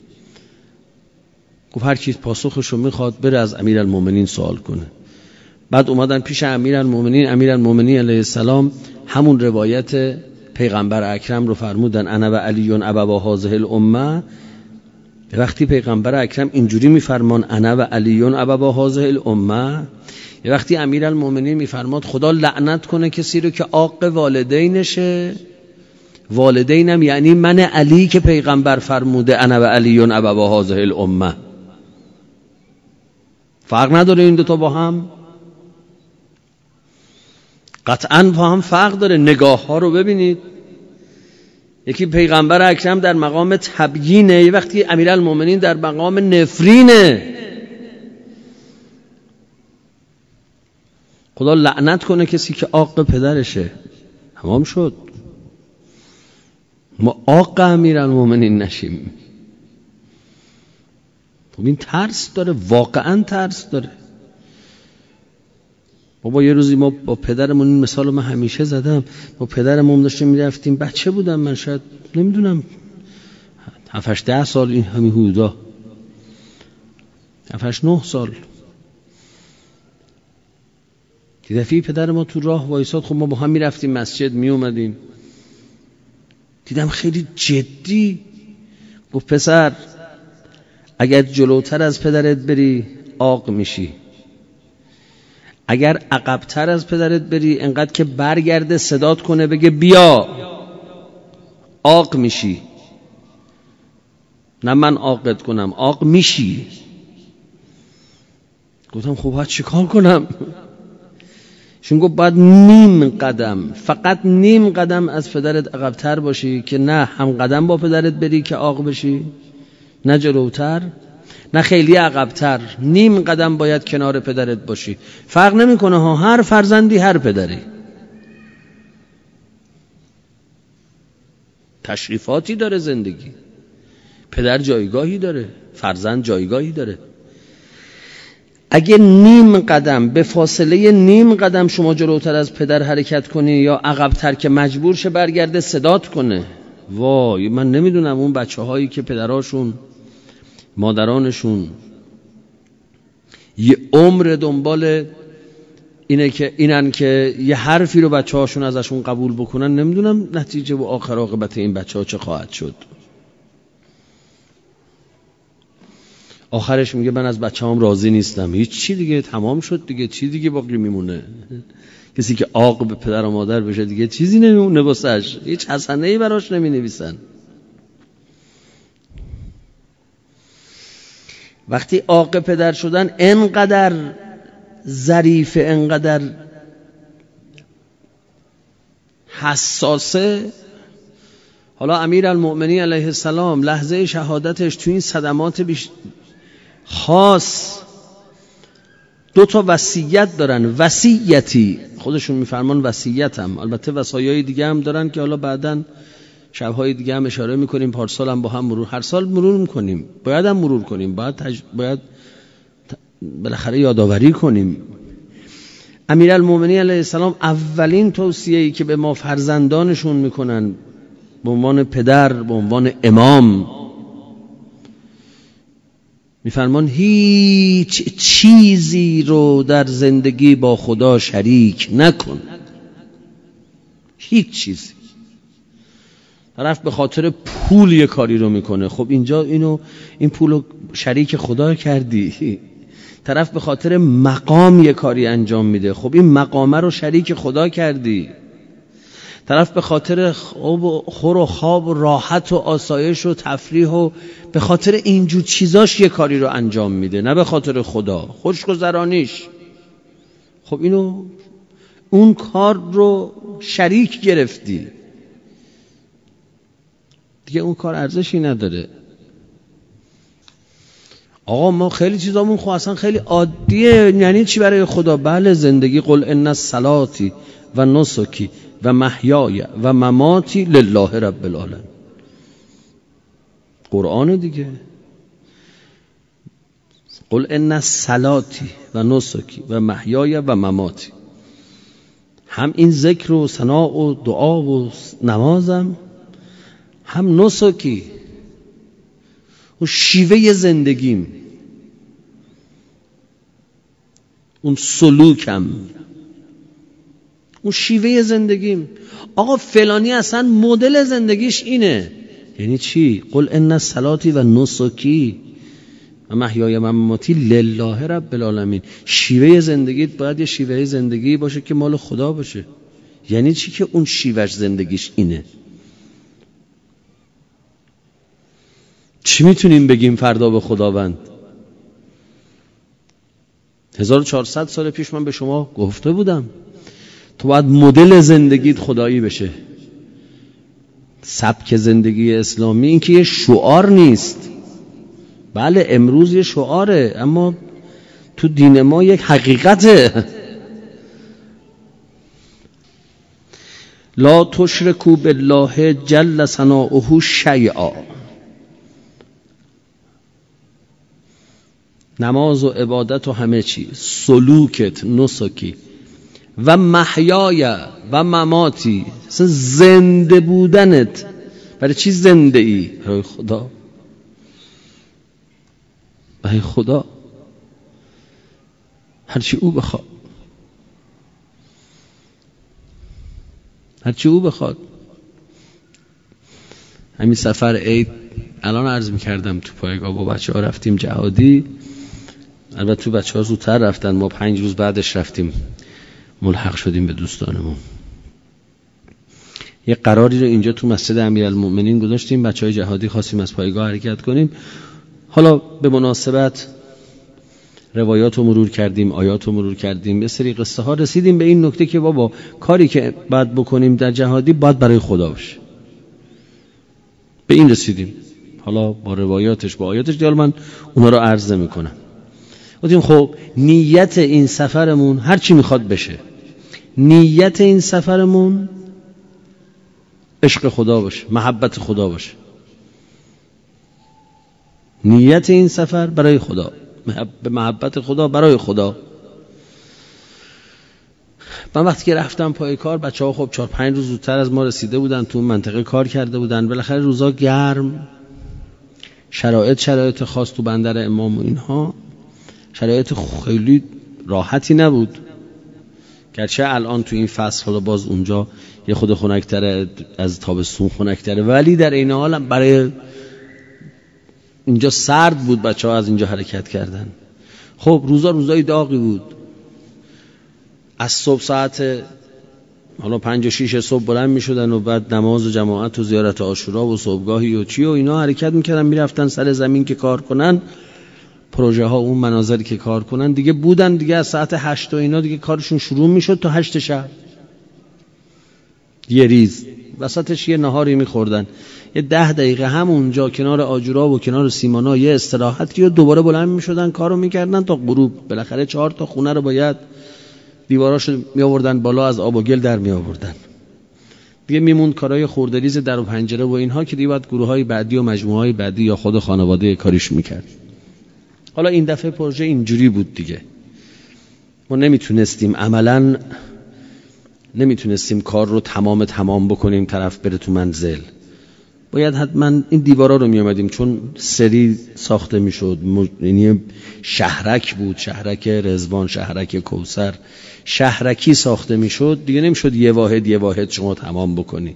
گفت هر کی پاسخشو میخواد بره از امیرالمؤمنین سوال کنه. بعد اومدن پیش امیرالمؤمنین، امیرالمؤمنین علیه السلام همون روایت پیغمبر اکرم رو فرمودن انا و علی ابوا هذه الامه. وقتی پیغمبر اکرم اینجوری میفرمان انا و علی ابوا هذه الامه، یه وقتی امیرالمؤمنین میفرماد خدا لعنت کنه کسی رو که عاق والدینشه. والدینم یعنی من علی که پیغمبر فرموده انا و علی ابوا هذه الامه. فرق نداره این دو تا با هم؟ قطعاً با هم فرق داره. نگاه ها رو ببینید، یکی پیغمبر اکرم در مقام تبیینه، یه وقتی امیرالمؤمنین در مقام نفرینه. خدا لعنت کنه کسی که عاق پدرشه. تمام شد، ما عاق امیرالمؤمنین نشیم. خب این ترس داره، واقعاً ترس داره. بابا یه روزی ما با پدرمون، این مثال من همیشه زدم، با پدرمون داشتیم میرفتیم، بچه بودم من، شاید نمیدونم هفت هشت ده سال، این همین حدودا هفت هشت نه سال. یه دفعه پدر ما تو راه وایساد، خب ما با هم میرفتیم مسجد می اومدیم، دیدم خیلی جدی گفت پسر اگر جلوتر از پدرت بری عاق میشی، اگر عقب‌تر از پدرت بری انقدر که برگرده صدات کنه بگه بیا عاق میشی. نه من عاقت کنم، عاق میشی. گفتم خب باید چیکار کنم؟ چون گفت باید نیم قدم، فقط نیم قدم از پدرت عقب‌تر باشی که نه هم قدم با پدرت بری که عاق بشی، نه جلوتر نه خیلی عقب‌تر، نیم قدم باید کنار پدرت باشی. فرق نمیکنه ها، هر فرزندی هر پدری. تشریفاتی داره زندگی، پدر جایگاهی داره، فرزند جایگاهی داره. اگه نیم قدم به فاصله نیم قدم شما جلوتر از پدر حرکت کنی یا عقب‌تر که مجبور شه برگرده صدات کنه، وای من نمیدونم اون بچه هایی که پدراشون مادرانشون یه عمر دنبال اینه که اینن که یه حرفی رو بچه هاشون ازشون قبول بکنن، نمیدونم نتیجه و آخر عاقبت این بچه ها چه خواهد شد. آخرش میگه من از بچه هم راضی نیستم، هیچ چی دیگه تمام شد دیگه، چی دیگه باقی میمونه؟ کسی که عاق به پدر و مادر بشه دیگه چیزی نمیمونه واسش، هیچ حسنه ای براش نمی نویسن. وقتی عاق پدر شدن انقدر ظریفه، انقدر حساسه. حالا امیرالمؤمنین علیه السلام لحظه شهادتش تو این صدمات بیش خاص دو تا وصیت دارن. وصیتی خودشون میفرمان وصیتم، البته وصایای دیگه هم دارن که حالا بعداً شبهای دیگه هم اشاره میکنیم، پارسال هم با هم مرور، هر سال مرور میکنیم، باید هم مرور کنیم، باید تج... باید بالاخره یادآوری کنیم. امیرالمؤمنین علیه السلام اولین توصیه‌ای که به ما فرزندانشون میکنن به عنوان پدر، به عنوان امام، میفرمان هیچ چیزی رو در زندگی با خدا شریک نکن. هیچ چیزی. طرف به خاطر پول یه کاری رو میکنه، خب اینجا اینو این پولو شریک خدا کردی. طرف به خاطر مقام یه کاری انجام میده، خب این مقامه رو شریک خدا کردی. طرف به خاطر خور و خواب و راحت و آسایش و تفریح و به خاطر اینجور چیزاش یه کاری رو انجام میده، نه به خاطر خدا، خوشگذرانیش. خب اینو اون کار رو شریک گرفتی دیگه، اون کار ارزشی نداره. آقا ما خیلی چیزامون خب اصلا خیلی عادیه، یعنی چی برای خدا؟ بله زندگی، قل ان صلاتی و نسکی و محیای و مماتی لله رب العالمین. قرآن دیگه. قل ان صلاتی و نسکی و محیای و مماتی، هم این ذکر و ثنا و دعا و نمازم، هم نسکی و شیوه زندگیم، اون سلوکم، اون شیوه زندگیم. آقا فلانی اصلا مدل زندگیش اینه. یعنی چی؟ قل ان صلاتی و نسکی و محیای و مماتی لله رب العالمین. شیوه زندگیت باید یه شیوه زندگی باشه که مال خدا باشه. یعنی چی که اون شیوهش زندگیش اینه؟ چی میتونیم بگیم فردا به خداوند؟ هزار و چهارصد سال پیش من به شما گفته بودم تو باید مدل زندگیت خدایی بشه. سبک زندگی اسلامی این که یه شعار نیست. بله امروز یه شعاره، اما تو دین ما یک حقیقته. لا تشرکوا بالله جل ثناؤه شیئا. نماز و عبادت و همه چی، سلوکت، نسکی و محیای و مماتی، زنده بودنت. برای چی زنده ای؟ برای خدا. برای خدا، هرچی او بخواد، هرچی او بخواد. همین سفر عید الان عرض میکردم تو پایگاه با بچه ها رفتیم جهادی. البته تو بچه ها زودتر رفتن، ما پنج روز بعدش رفتیم، ملحق شدیم به دوستانمون. یه قراری رو اینجا تو مسجد امیرالمؤمنین گذاشتیم، بچه های جهادی خواستیم از پایگاه حرکت کنیم. حالا به مناسبت روایات رو مرور کردیم، آیات رو مرور کردیم، به سری قصه ها رسیدیم به این نکته که بابا کاری که باید بکنیم در جهادی باید برای خدا باشه. به این رسیدیم. حالا با روایاتش با آیاتش دیال من اونا رو عرض میکنم. گفتیم خب نیت این سفرمون هر چی میخواد بشه، نیت این سفرمون عشق خدا باشه، محبت خدا باشه. نیت این سفر برای خدا، به محبت خدا، برای خدا. من وقتی که رفتم پای کار، بچه ها خب چهار پنج روز زودتر از ما رسیده بودن، تو منطقه کار کرده بودن. بالاخره روزا گرم، شرایط شرایط خاص تو بندر امام و اینها، شرایط خیلی راحتی نبود. گرچه الان تو این فصل حالا باز اونجا یه خود خنک‌تره، از تابستون خنک‌تره، ولی در این حال برای اینجا سرد بود، بچه ها از اینجا حرکت کردن. خب روزا روزای داغی بود. از صبح ساعت حالا پنج و شیش صبح بلند می شدن و بعد نماز و جماعت و زیارت عاشورا و صبحگاهی و چی و اینا حرکت می کردن، می رفتن سر زمین که کار کنن، پروژه ها اون مناظری که کار کنن دیگه بودن دیگه. از ساعت هشت و اینا دیگه کارشون شروع می شد تا هشت شب، یه ریز وسطش یه نهاری می خوردن، یه ده دقیقه همونجا کنار آجورا و کنار سیمانا یه استراحتی و دوباره بلند می شدن کارو می کردن تا غروب. بالاخره چهار تا خونه رو باید دیواراشو می آوردن بالا، از آب و گل در می آوردن دیگه. میموند کارهای خوردریز در و پنجره و اینها که دیگه بعد گروه های بعدی و مجموعه های بعدی یا خود خانواده کاریش میکرد. حالا این دفعه پروژه اینجوری بود دیگه، ما نمیتونستیم عملاً نمیتونستیم کار رو تمام تمام بکنیم طرف بره تو منزل. باید حتما این دیوارا رو می آمدیم، چون سری ساخته میشد، یعنی شهرک بود، شهرک رضوان، شهرک کوثر، شهرکی ساخته میشد دیگه. نمیشد یه واحد یه واحد شما تمام بکنی.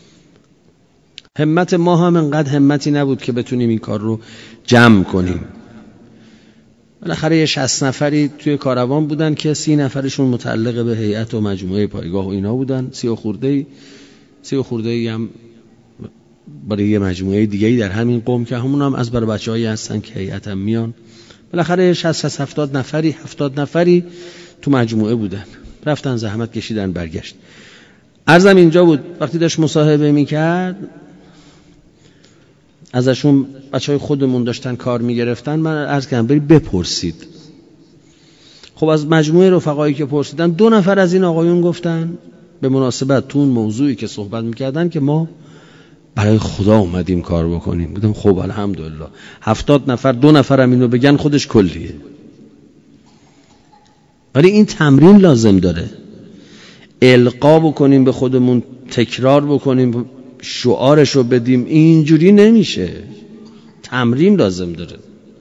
همت ما هم انقدر همتی نبود که بتونیم این کار رو جمع کنیم. بالاخره یه شصت نفری توی کاروان بودن که سی نفرشون متعلق به هیئت و مجموعه پایگاه و اینا بودن، سی و خورده‌ای سی و خورده‌ای هم برای یه مجموعه دیگه‌ای در همین قوم که همون هم از برای بچه‌هایی هستن که هیئت هم میان. بالاخره شصت هفتاد نفری هفتاد نفری تو مجموعه بودن، رفتن زحمت کشیدن برگشت. عرضم اینجا بود وقتی داشت مصاحبه میکرد ازشون، بچهای خودمون داشتن کار میگرفتن، من عرض کردم برید بپرسید. خب از مجموعه رفقایی که پرسیدن دو نفر از این آقایون گفتن به مناسبت تو اون موضوعی که صحبت میکردن که ما برای خدا اومدیم کار بکنیم. بودم خب الحمدلله. هفتاد نفر دو نفرم اینو بگن خودش کلیه. ولی این تمرین لازم داره، القا بکنیم به خودمون، تکرار بکنیم، شعارش رو بدیم، اینجوری نمیشه. تمرین لازم داره،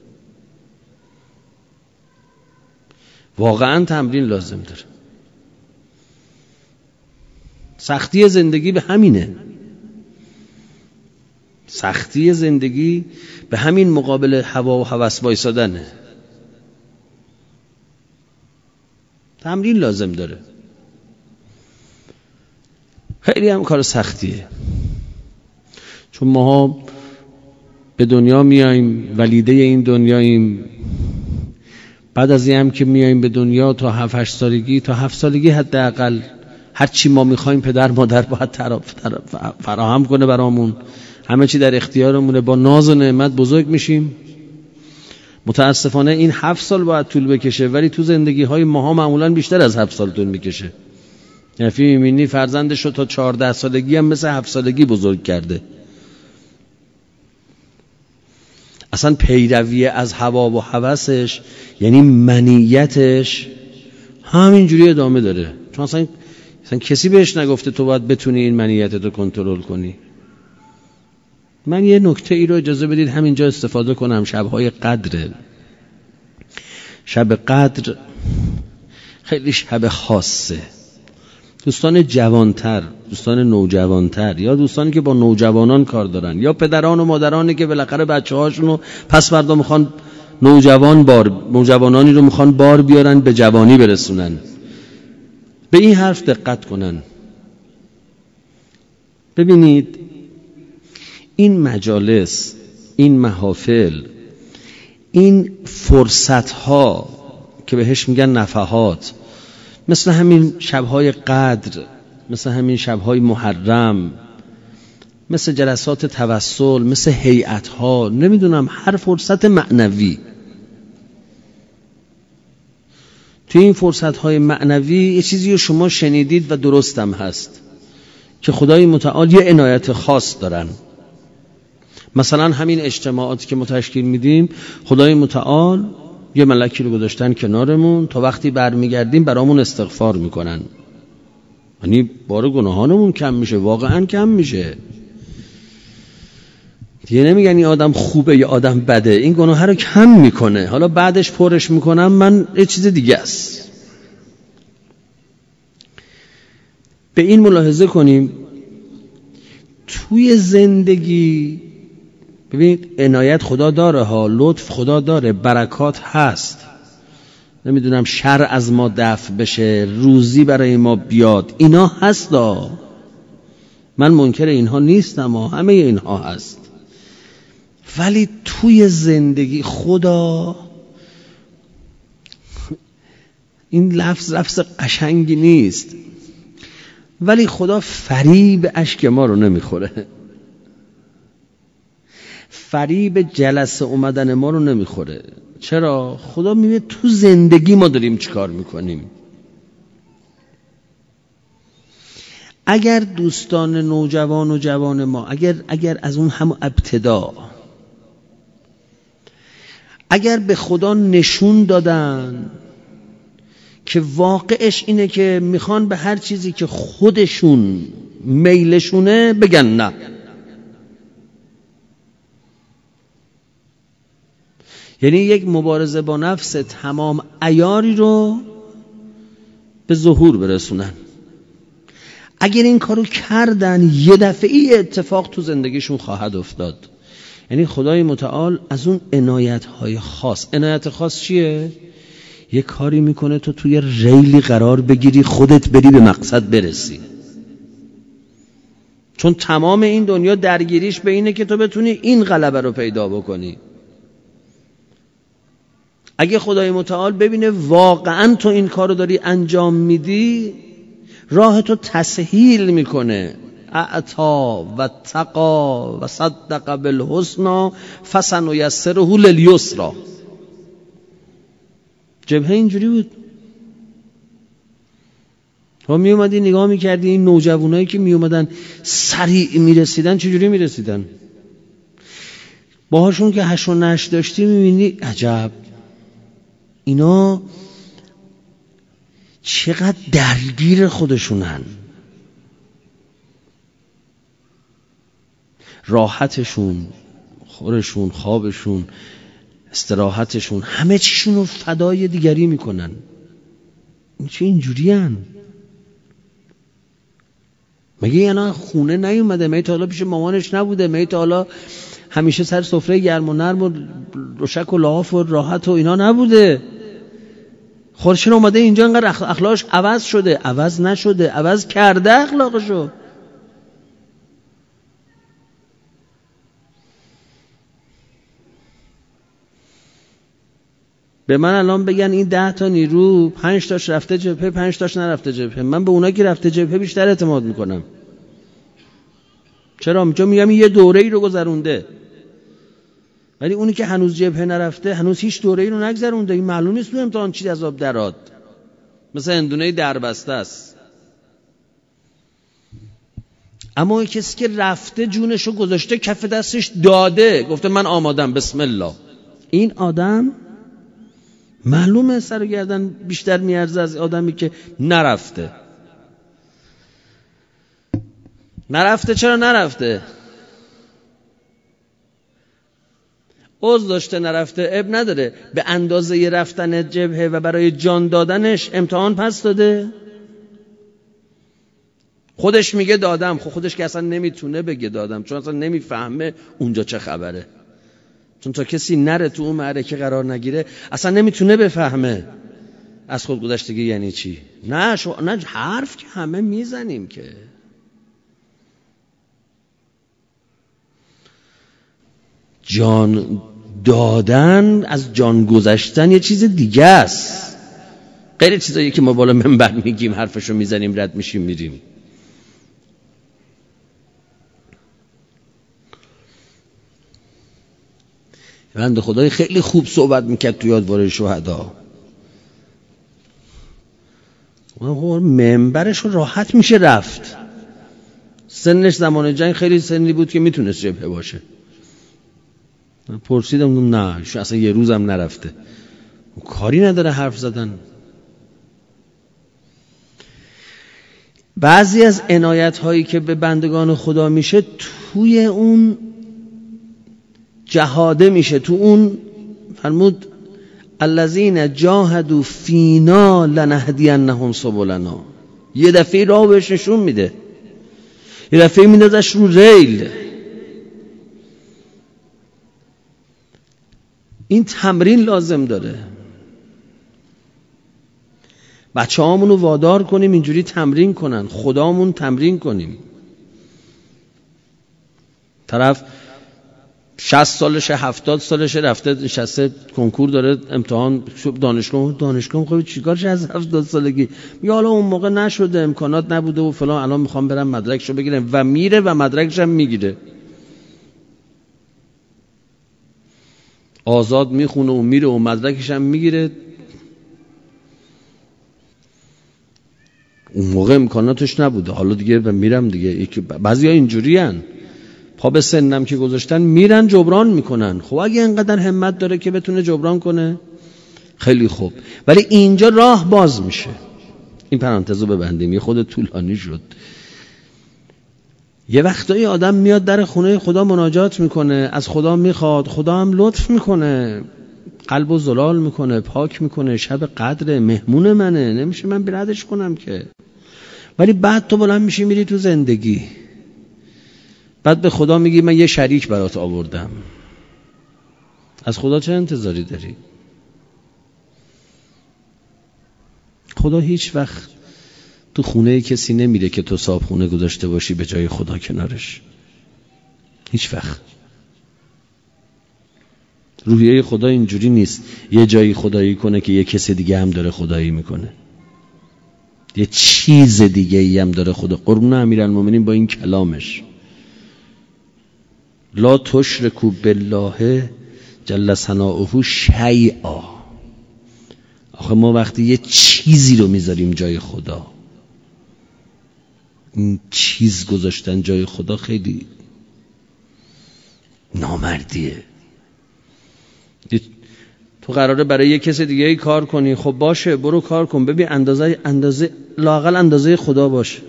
واقعا تمرین لازم داره. سختی زندگی به همینه، سختی زندگی به همین مقابل هوا و هوس وایسادنه. تمرین لازم داره، خیلی هم کار سختیه، چون ما به دنیا میاییم، ولیده این دنیاییم. بعد از این هم که میاییم به دنیا تا هفت هشت سالگی تا هفت سالگی حداقل هر چی ما میخوایم پدر مادر باید فراهم کنه برامون، همه چی در اختیارمونه، با ناز و نعمت بزرگ میشیم. متاسفانه این هفت سال باید طول بکشه، ولی تو زندگی های ماها معمولا بیشتر از هفت سال طول میکشه. نفی میبینی فرزندش رو تا چهارده سالگی هم مثل هفت سالگی بزرگ کرده. اصلا پیروی از هوا و هوسش، یعنی منیتش همینجوری ادامه داره، چون اصلا, اصلا کسی بهش نگفته تو باید بتونی این منیتت رو کنترل کنی. من یه نکته ای رو اجازه بدید همینجا استفاده کنم. شبهای قدر، شب قدر خیلی شب خاصه. دوستان جوانتر، دوستان نوجوانتر، یا دوستانی که با نوجوانان کار دارن، یا پدران و مادرانی که بالاخره بچه هاشون رو پس فردا میخوان نوجوان بار نوجوانانی رو میخوان بار بیارن به جوانی برسونن، به این حرف دقت کنن. ببینید این مجالس، این محافل، این فرصت ها که بهش میگن نفحات، مثل همین شبهای قدر، مثل همین شبهای محرم، مثل جلسات توسل، مثل هیئت‌ها، نمیدونم هر فرصت معنوی. توی این فرصت‌های معنوی یه چیزی رو شما شنیدید و درستم هست که خدای متعال یه عنایت خاص دارن. مثلا همین اجتماعاتی که ما تشکیل میدیم، خدای متعال یه ملکی رو گذاشتن کنارمون تا وقتی برمیگردیم برامون استغفار میکنن. یعنی بار گناهانمون کم میشه، واقعا کم میشه. دیگه نمیگن این آدم خوبه یا آدم بده، این گناه رو کم میکنه، حالا بعدش پرش میکنم من یه چیز دیگه است. به این ملاحظه کنیم توی زندگی. ببینید عنایت خدا داره ها، لطف خدا داره، برکات هست، نمیدونم شر از ما دفع بشه، روزی برای ما بیاد، اینا هست ها. من منکر اینها نیستم ها، همه اینها هست. ولی توی زندگی خدا، این لفظ لفظ قشنگی نیست، ولی خدا فریب اشک ما رو نمیخوره، فریب جلسه اومدن ما رو نمیخوره. چرا؟ خدا میبینه تو زندگی ما داریم چیکار میکنیم. اگر دوستان نوجوان و جوان ما اگر اگر از اون هم ابتدا اگر به خدا نشون دادن که واقعش اینه که میخوان به هر چیزی که خودشون میلشونه بگن نه، یعنی یک مبارزه با نفس تمام عیاری رو به ظهور برسونن، اگر این کارو کردن یه دفعه اتفاق تو زندگیشون خواهد افتاد. یعنی خدای متعال از اون عنایت‌های خاص، عنایت خاص چیه؟ یه کاری میکنه تو توی ریلی قرار بگیری، خودت بری به مقصد برسی. چون تمام این دنیا درگیریش به اینه که تو بتونی این غلبه رو پیدا بکنی. اگه خدای متعال ببینه واقعا تو این کارو داری انجام میدی، راه تو تسهیل میکنه. اعطا و تقا و صدق بالحسنا فسنیسره للیسرا. جبهه اینجوری بود. تو می اومدی نگاه میکردی این نوجوانایی که می اومدن سریع میرسیدن چجوری میرسیدن، باهاشون که هش و نش داشتی میبینی عجب اینا چقدر درگیر خودشونن، راحتشون، خورشون، خوابشون، استراحتشون، همه چیشون رو فدای دیگری میکنن. این چه اینجوری هن؟ مگه اینا خونه نیومده؟ مگه تا حالا پیش مامانش نبوده؟ مگه تا حالا همیشه سر سفره گرم و نرم و روشک و لحاف و راحت و اینا نبوده؟ خورشید اومده اینجا انقدر اخلاقش عوض شده؟ عوض نشده، عوض کرده اخلاقشو. به من الان بگن این ده تا نیرو پنج تاش رفته جبهه، پنج تاش نرفته جبهه، من به اونایی که رفته جبهه بیشتر اعتماد میکنم. چرا؟ چون میگم یه دوره ای رو گذرونده، ولی اونی که هنوز جبهه نرفته هنوز هیچ دوره ای رو نگذرونده، این معلوم نیست تو امتحان چی از آب درآد، مثل هندونه دربسته است. اما کسی که رفته جونشو گذاشته کف دستش داده، گفته من آمادم بسم الله، این آدم معلومه سر و گردن بیشتر میارزه از آدمی که نرفته. نرفته چرا نرفته؟ عذر داشته نرفته، اب نداره. به اندازه رفتن جبهه و برای جان دادنش امتحان پس داده. خودش میگه دادم، خب خودش که اصلا نمیتونه بگه دادم، چون اصلا نمیفهمه اونجا چه خبره. چون تا کسی نره تو اون معرکه قرار نگیره اصلا نمیتونه بفهمه از خود گذشتگی یعنی چی. نه شو... نه حرف که همه میزنیم که جان دادن از جان گذشتن یه چیز دیگه است. غیر چیزایی که ما بالا منبر میگیم، حرفشو میزنیم، رد میشیم میریم. بنده خدای خیلی خوب صحبت میکرد تو یادواره شهدا. منبرش رو راحت میشه رفت. سنش زمان جنگ خیلی سنی بود که میتونست جبهه باشه. پرسیدم نه اصلا یه روزم نرفته. کاری نداره حرف زدن. بعضی از عنایت هایی که به بندگان خدا میشه توی اون جهاده میشه، تو اون فرمود الذین جاهدوا فینا لنهدینهم سبلنا. یه دفعه راه بهش نشون میده، یه دفعه میندازش رو ریل. این تمرین لازم داره. بچه هامونو وادار کنیم اینجوری تمرین کنن، خدامون تمرین کنیم. طرف شصت سالشه، هفتاد سالشه، رفته نشسته کنکور داره امتحان دانشگاه دانشگاه میخواد چیکارش از هفتاد سالگی؟ میگه حالا اون موقع نشده، امکانات نبوده و فلان، الان میخوام برم مدرکشو بگیرم و میره و مدرکش هم میگیره. آزاد میخونه و میره و مدرکش هم میگیره. اون موقع امکاناتش نبوده، حالا دیگه و میرم دیگه. بعضیا اینجوری هن، پا به سنم که گذاشتن میرن جبران میکنن. خب اگه اینقدر همت داره که بتونه جبران کنه خیلی خوب، ولی اینجا راه باز میشه. این پرانتزو ببندیم، یه خود طولانی شد. یه وقتایی آدم میاد در خونه خدا مناجات میکنه، از خدا میخواد، خدا هم لطف میکنه، قلبو زلال میکنه، پاک میکنه، شب قدر مهمون منه، نمیشه من بیردش کنم که. ولی بعد تو بلند میشی میری تو زندگی، بعد به خدا میگی من یه شریک برات آوردم. از خدا چه انتظاری داری؟ خدا هیچ وقت تو خونه کسی نمیره که تو صابخونه گذاشته باشی به جای خدا کنارش. هیچ وقت. روحیه خدا اینجوری نیست یه جایی خدایی کنه که یه کسی دیگه هم داره خدایی میکنه، یه چیز دیگه ای هم داره خدا. قربون امیرالمومنین با این کلامش لا تشرکوا بالله جل ثناؤه شیئا. آخه ما وقتی یه چیزی رو میذاریم جای خدا، این چیز گذاشتن جای خدا خیلی نامردیه. تو قراره برای یه کس دیگه ای کار کنی، خب باشه برو کار کن، ببین اندازه اندازه لااقل اندازه خدا باشه.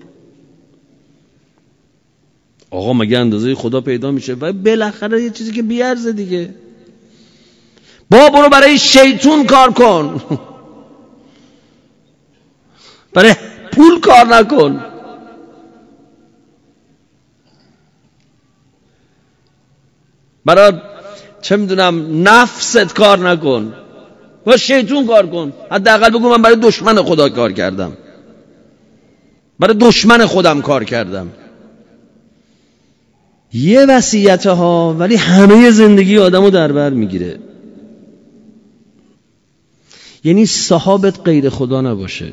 آقا مگه اندازه خدا پیدا میشه؟ و بالاخره یه چیزی که بیارزه دیگه. با برو برای شیطون کار کن، برای پول کار نکن. برای چه میدونم نفست کار نکن، با شیطون کار کن. حداقل بگو من برای دشمن خدا کار کردم، برای دشمن خودم کار کردم. یه وصیت ها ولی همه زندگی آدمو در بر میگیره. یعنی صحابت غیر خدا نباشه،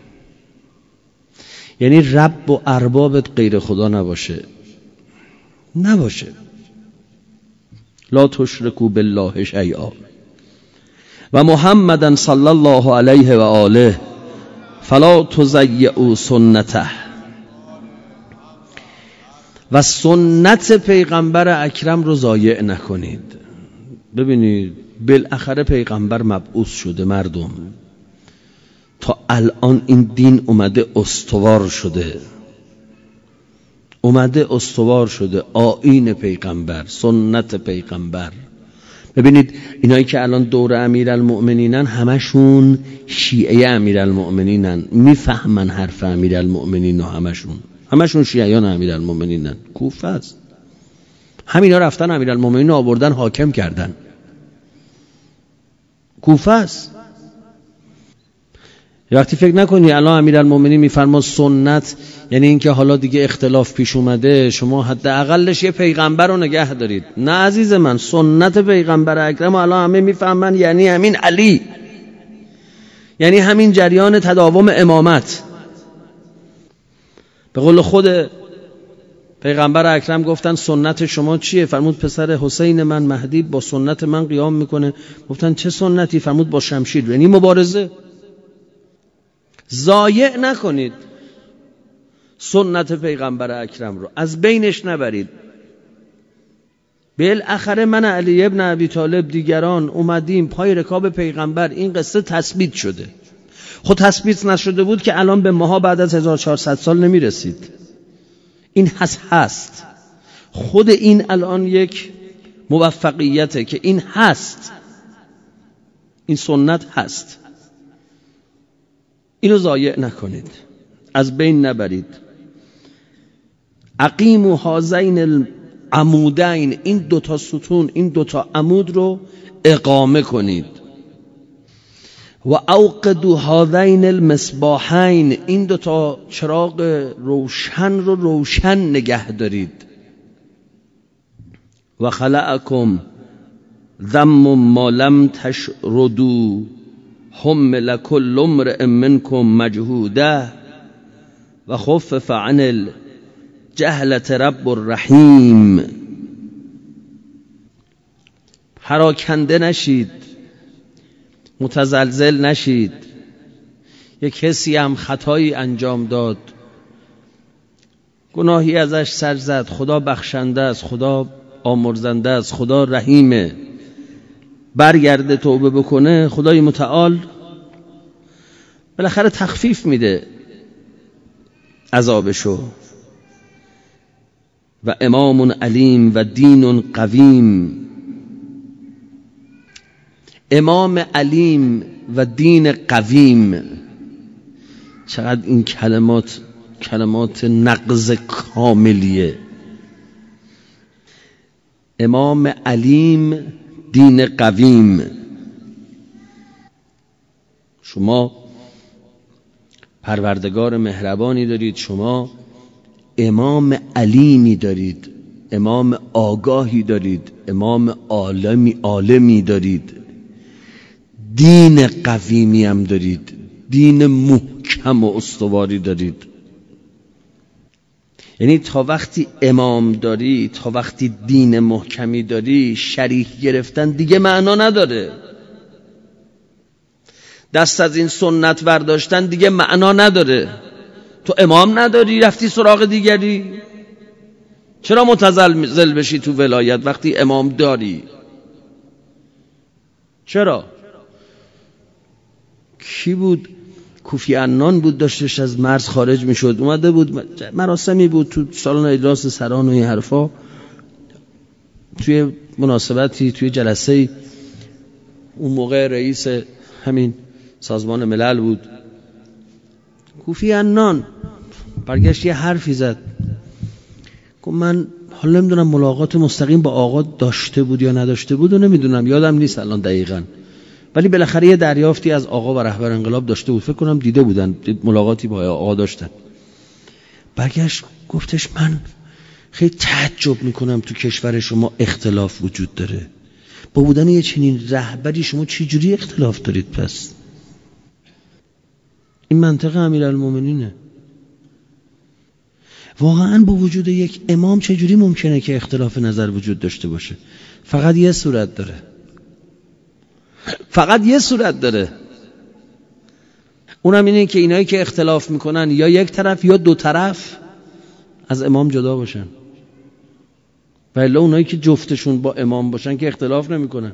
یعنی رب و اربابت غیر خدا نباشه، نباشه. لا تشرکوا بالله شیئا و محمدن صلی الله علیه و آله فلا تضیعوا سنته. و سنت پیغمبر اکرم رو ضایع نکنید. ببینید بالاخره پیغمبر مبعوث شده، مردم تا الان این دین اومده استوار شده، اومده استوار شده. آیین پیغمبر، سنت پیغمبر. ببینید اینایی که الان دور امیرالمؤمنینن همشون شیعه امیرالمؤمنینن، میفهمن حرف امیرالمؤمنین و همشون همشون شیعیان امیرالمؤمنینن. کوفه است. همینا رفتن امیرالمؤمنین آوردن حاکم کردن. کوفه است. وقتی فکر نکنی الان امیرالمؤمنین میفرما سنت یعنی اینکه حالا دیگه اختلاف پیش اومده شما حداقلش یه پیغمبر رو نگه دارید. نه عزیز من، سنت پیغمبر اکرم الان همه میفهمن یعنی همین علی، یعنی همین جریان تداوم امامت. به قول خود پیغمبر اکرم گفتن سنت شما چیه؟ فرمود پسر حسین من مهدی با سنت من قیام میکنه. گفتن چه سنتی؟ فرمود با شمشیر، یعنی مبارزه. ضایع نکنید سنت پیغمبر اکرم رو، از بینش نبرید. بالاخره من علی ابن ابی طالب دیگران اومدیم پای رکاب پیغمبر، این قصه تثبیت شده. خود تثبیت نشده بود که الان به ماها بعد از هزار و چهارصد سال نمی رسید. این هست هست خود این الان یک موفقیته که این هست، این سنت هست. اینو ضایع نکنید، از بین نبرید. اقیموا هذین العمودین، این دوتا ستون، این دوتا عمود رو اقامه کنید. و اوقدوا هذین المصباحین، این دوتا چراغ روشن رو روشن نگه دارید. و خلعکم ذم ما لم تشردوا حمل كل امرئ منكم مجهوده و خفف عن الجهلة رب الرحیم. پراکنده نشید، متزلزل نشید. یک کسی هم خطایی انجام داد، گناهی ازش سر زد، خدا بخشنده است، خدا آمرزنده است، خدا رحیمه، برگرده توبه بکنه، خدای متعال بالاخره تخفیف میده عذابشو. و امام علیم و دین قویم، امام علیم و دین قویم. چقدر این کلمات کلمات نقض کاملیه. امام علیم، دین قویم. شما پروردگار مهربانی دارید، شما امام علیمی دارید، امام آگاهی دارید، امام عالمی عالمی دارید، دین قویمی هم دارید، دین محکم و استواری دارید. یعنی تا وقتی امام داری، تا وقتی دین محکمی داری، شریک گرفتن دیگه معنا نداره. دست از این سنت برداشتن دیگه معنا نداره. تو امام نداری رفتی سراغ دیگری، چرا متزلزل بشی تو ولایت وقتی امام داری؟ چرا؟ کی بود؟ کوفی عنان بود، داشتش از مرز خارج میشد، اومده بود مراسمی بود تو سالن اجلاس سران و این حرفا، توی مناسبتی، توی جلسه، اون موقع رئیس همین سازمان ملل بود، کوفی عنان برگشت یه حرفی زد، گفت من حالا نمیدونم ملاقات مستقیم با آقا داشته بود یا نداشته بود و نمیدونم، یادم نیست الان دقیقاً، ولی بالاخره یه دریافتی از آقا و رهبر انقلاب داشته بود، فکر کنم دیده بودن، ملاقاتی با آقا داشتن. برگشت گفتش من خیلی تعجب میکنم تو کشور شما اختلاف وجود داره، با بودن یه چنین رهبری شما چی جوری اختلاف دارید؟ پس این منطقه امیرالمومنینه. واقعا با وجود یک امام چجوری ممکنه که اختلاف نظر وجود داشته باشه؟ فقط یه صورت داره، فقط یه صورت داره، اونم اینه که اینایی که اختلاف میکنن یا یک طرف یا دو طرف از امام جدا باشن، و الا اونایی که جفتشون با امام باشن که اختلاف نمیکنن.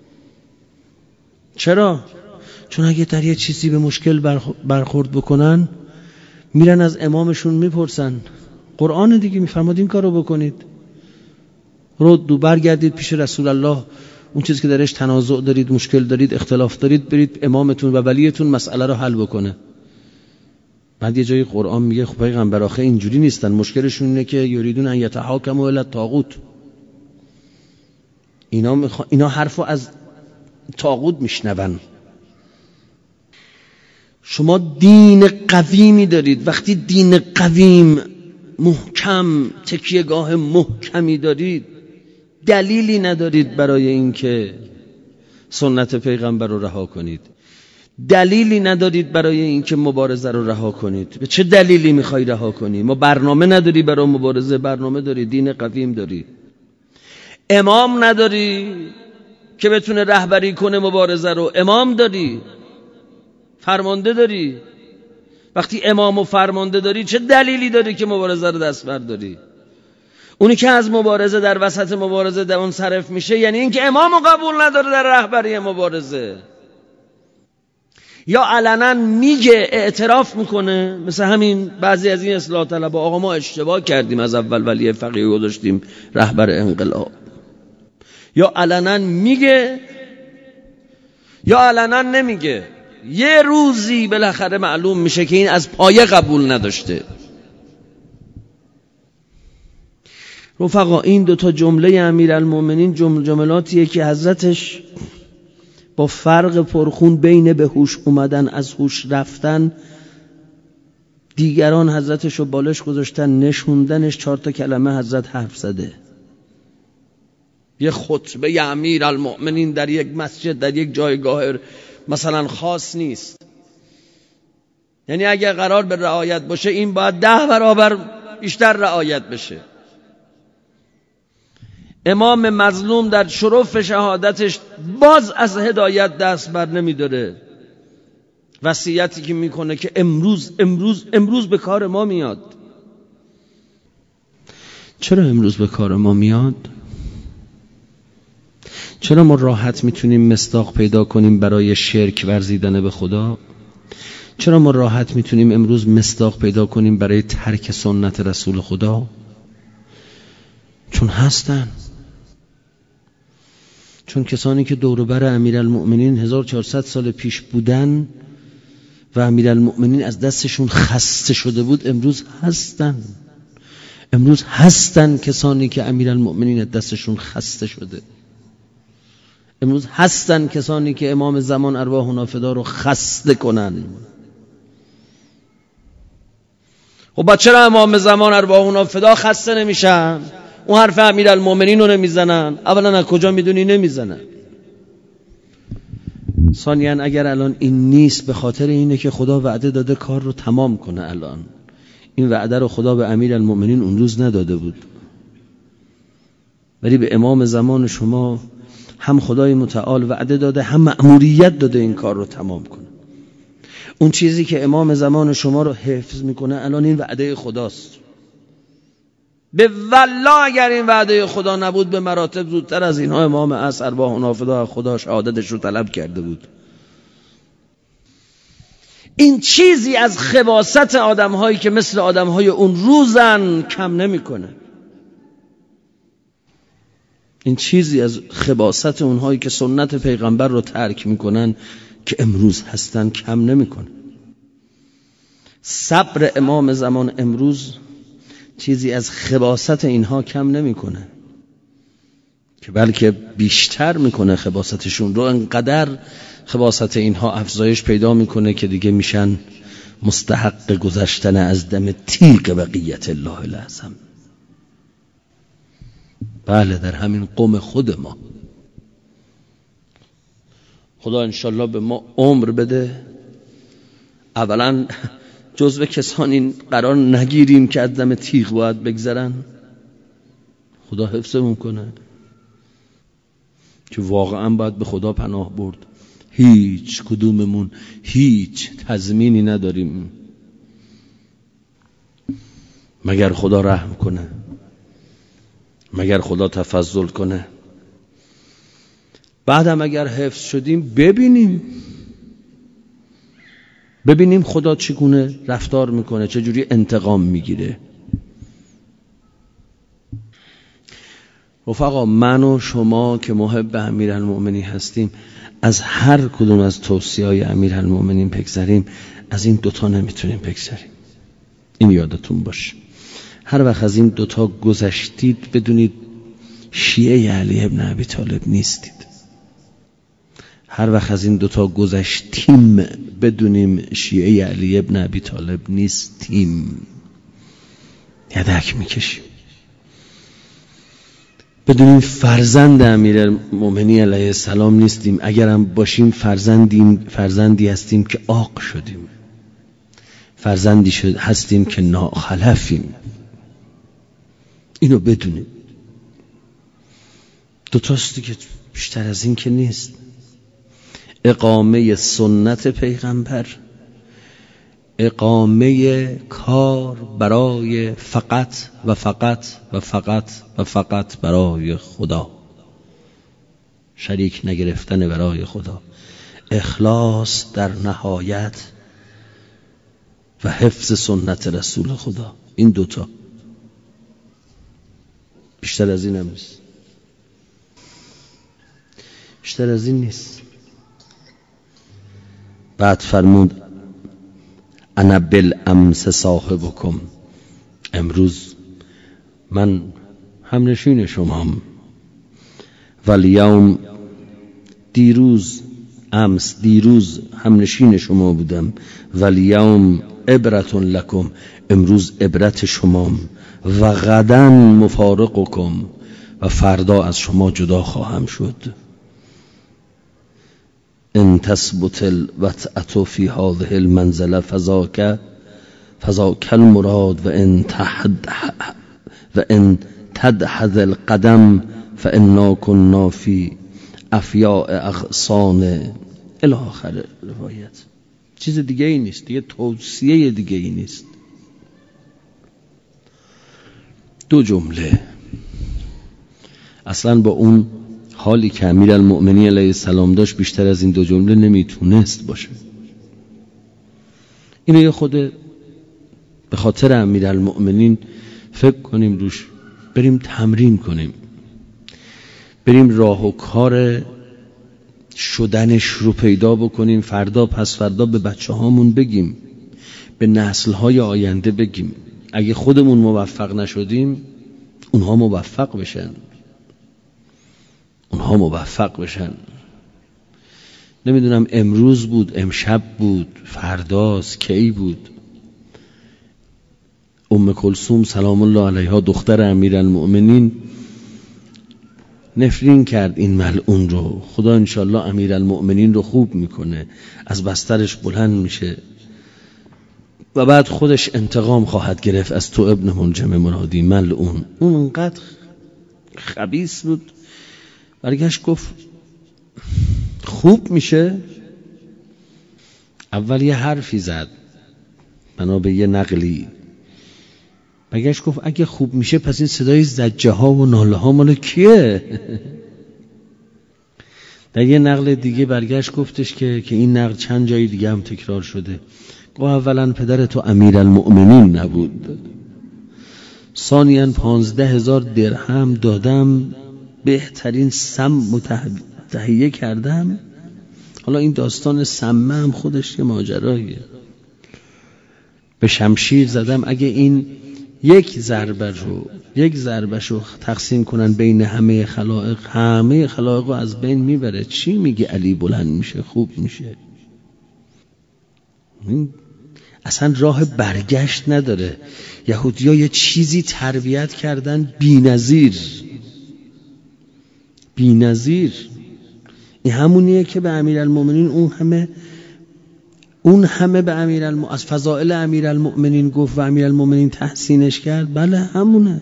چرا؟ چون اگه در یه چیزی به مشکل برخورد بکنن میرن از امامشون میپرسن. قرآن دیگه میفرماد این کارو بکنید، ردوا، برگردید پیش رسول الله، اون چیزی که درش تنازع دارید، مشکل دارید، اختلاف دارید، برید امامتون و ولیتون مسئله رو حل بکنه. بعد یه جای قرآن میگه خب پیغمبر آخه اینجوری نیستن، مشکلشون اینه که یریدون ان یتحاکموا الی الطاغوت، اینا میخوا... اینا حرفو از طاغوت میشنون. شما دین قویمی دارید، وقتی دین قویم محکم، تکیهگاه محکمی دارید، دلیلی ندارید برای اینکه سنت پیغمبر رو رها کنید. دلیلی ندارید برای اینکه مبارزه رو رها کنید. به چه دلیلی میخوای رها کنی؟ ما برنامه نداری برای مبارزه؟ برنامه داری، دین قویم داری. امام نداری که بتونه رهبری کنه مبارزه رو؟ امام داری، فرمانده داری. وقتی امام و فرمانده داری چه دلیلی داری که مبارزه رو دست برداری؟ اونی که از مبارزه در وسط مبارزه دوان صرف میشه یعنی اینکه امامو قبول نداره در رهبری مبارزه. یا علنا میگه، اعتراف میکنه، مثل همین بعضی از این اصلاح طلبا، آقا ما اشتباه کردیم، از اول ولی فقیه گذاشتیم رهبر انقلاب. یا علنا میگه یا علنا نمیگه. یه روزی بالاخره معلوم میشه که این از پایه قبول نداشته. رفقا این دوتا جمله امیرالمومنین جمل جملاتیه که حضرتش با فرق پرخون بین به هوش اومدن از هوش رفتن، دیگران حضرتش رو بالش گذاشتن، نشوندنش، چهار تا کلمه حضرت حرف زده. یه خطبه امیرالمومنین در یک مسجد، در یک جایگاه مثلا خاص نیست. یعنی اگه قرار به رعایت باشه این باید ده برابر بیشتر رعایت بشه. امام مظلوم در شرف شهادتش باز از هدایت دست بر نمی داره. وصیتی که میکنه که امروز امروز امروز به کار ما میاد. چرا امروز به کار ما میاد؟ چرا ما راحت میتونیم مصداق پیدا کنیم برای شرک ورزیدن به خدا؟ چرا ما راحت میتونیم امروز مصداق پیدا کنیم برای ترک سنت رسول خدا؟ چون هستن. چون کسانی که دور و بر امیرالمؤمنین هزار و چهارصد سال پیش بودن و امیرالمؤمنین از دستشون خسته شده بود امروز هستن. امروز هستن کسانی که امیرالمؤمنین از دستشون خسته شده. امروز هستن کسانی که امام زمان ارواحنا فدا رو خسته کنن. خب چرا امام زمان ارواحنا فدا خسته نمیشن؟ اون حرف امیرالمومنین رو نمیزنن. اولا از کجا میدونی نمیزنن؟ ثانیاً اگر الان این نیست به خاطر اینه که خدا وعده داده کار رو تمام کنه. الان این وعده رو خدا به امیرالمومنین اون روز نداده بود، ولی به امام زمان شما هم خدای متعال وعده داده، هم مأموریت داده این کار رو تمام کنه. اون چیزی که امام زمان شما رو حفظ میکنه الان این وعده خداست. به والله اگر این وعده خدا نبود به مراتب زودتر از اینها امام عصر ارواحنا فدا خدا شهادتش رو طلب کرده بود. این چیزی از خباثت آدم‌هایی که مثل آدم‌های اون روزن کم نمی‌کنه. این چیزی از خباثت اونهایی که سنت پیغمبر رو ترک میکنن که امروز هستن کم نمیکنه. صبر امام زمان امروز چیزی از خباثت اینها کم نمیکنه، که بلکه بیشتر میکنه خباثتشون رو. انقدر خباثت اینها افزایش پیدا میکنه که دیگه میشن مستحق گذشتن از دم تیغ بقیت الله الاعظم. بله در همین قوم خود ما. خدا انشالله به ما عمر بده، اولا جزو کسانی قرار نگیریم که از دم تیغ باید بگذرن. خدا حفظمون کنه که واقعا باید به خدا پناه برد. هیچ کدوممون هیچ تضمینی نداریم مگر خدا رحم کنه، مگر خدا تفضل کنه. بعدم اگر حفظ شدیم ببینیم ببینیم خدا چگونه رفتار میکنه، چجوری انتقام میگیره. رفقا من و شما که محب امیرالمؤمنین هستیم از هر کدوم از توصیه‌های امیرالمؤمنین بگذریم، از این دوتا نمیتونیم بگذریم. این یادتون باشه. هر وقت از این دوتا گذشتید بدونید شیعه علی ابن ابی طالب نیستید. هر وقت از این دوتا گذشتیم بدونیم شیعه علی ابن ابی طالب نیستیم. یدک میکشیم. بدونیم فرزند امیرالمؤمنین علیه السلام نیستیم. اگرم باشیم فرزندیم، فرزندی هستیم که عاق شدیم، فرزندی شد هستیم که ناخلفیم. اینو بدونیم. دوتاست دیگه، بیشتر از این که نیست. اقامه سنت پیغمبر، اقامه کار برای فقط و فقط و فقط و فقط برای خدا، شریک نگرفتن برای خدا، اخلاص در نهایت و حفظ سنت رسول خدا. این دوتا، بیشتر از این هم نیست، بیشتر از این نیست. بعد فرمود انا بالامس صاحبکم، امروز من همنشین شمام، والیوم، دیروز، امس دیروز همنشین شما بودم، والیوم عبرة لکم، امروز عبرت شمام، و غدا مفارقکم، و فردا از شما جدا خواهم شد. ان تثبت الوطأة فی هذه المنزله فذاک فذاک المراد، و ان تحد و ان تدحض القدم فانا كنا فی افیاء اغصان الی آخر روایت. چیز دیگه ای نیست دیگه، توصیه دیگه ای نیست. دو جمله اصلا با اون حالی که امیرالمؤمنین علیه السلام داشت بیشتر از این دو جمله نمیتونست باشه. اینو یه خود به خاطر امیرالمؤمنین فکر کنیم روش، بریم تمرین کنیم، بریم راه و کار شدنش رو پیدا بکنیم. فردا پس فردا به بچه هامون بگیم، به نسل‌های آینده بگیم. اگه خودمون موفق نشدیم اونها موفق بشن، اونها موفق بشن. نمیدونم امروز بود، امشب بود، فرداست، کی بود. ام کلثوم سلام الله علیها دختر امیرالمؤمنین نفرین کرد این ملعون رو. خدا انشالله امیرالمؤمنین رو خوب میکنه، از بسترش بلند میشه و بعد خودش انتقام خواهد گرفت از تو ابن منجم مرادی ملعون. اون انقدر خبیث بود، برگشت گفت خوب میشه. اول یه حرفی زد بنا به یه نقلی، برگشت گفت اگه خوب میشه پس این صدای زجه ها و ناله ها مال کیه؟ در یه نقل دیگه برگشت گفتش که که این نقل چند جای دیگه هم تکرار شده. گفت اولا پدر تو امیرالمؤمنین نبود، ثانیاً پانزده هزار درهم دادم، بهترین سم تهیه کردم. حالا این داستان سمه هم خودش یه ماجراییه. به شمشیر زدم، اگه این یک ضربه رو یک ضربه رو تقسیم کنن بین همه خلائق، همه خلائق رو از بین میبره. چی میگه علی بلند میشه خوب میشه؟ اصلا راه برگشت نداره. یهودی‌ها یه چیزی تربیت کردن بی‌نظیر، بی‌نظیر. این همونیه که به امیرالمؤمنین اون همه اون همه به امیرالمؤمنین از فضائل امیرالمؤمنین گفت و امیرالمؤمنین تحسینش کرد. بله همونه،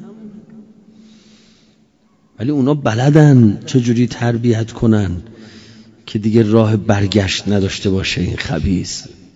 ولی اونا بلدن چجوری تربیت کنن که دیگه راه برگشت نداشته باشه این خبیث.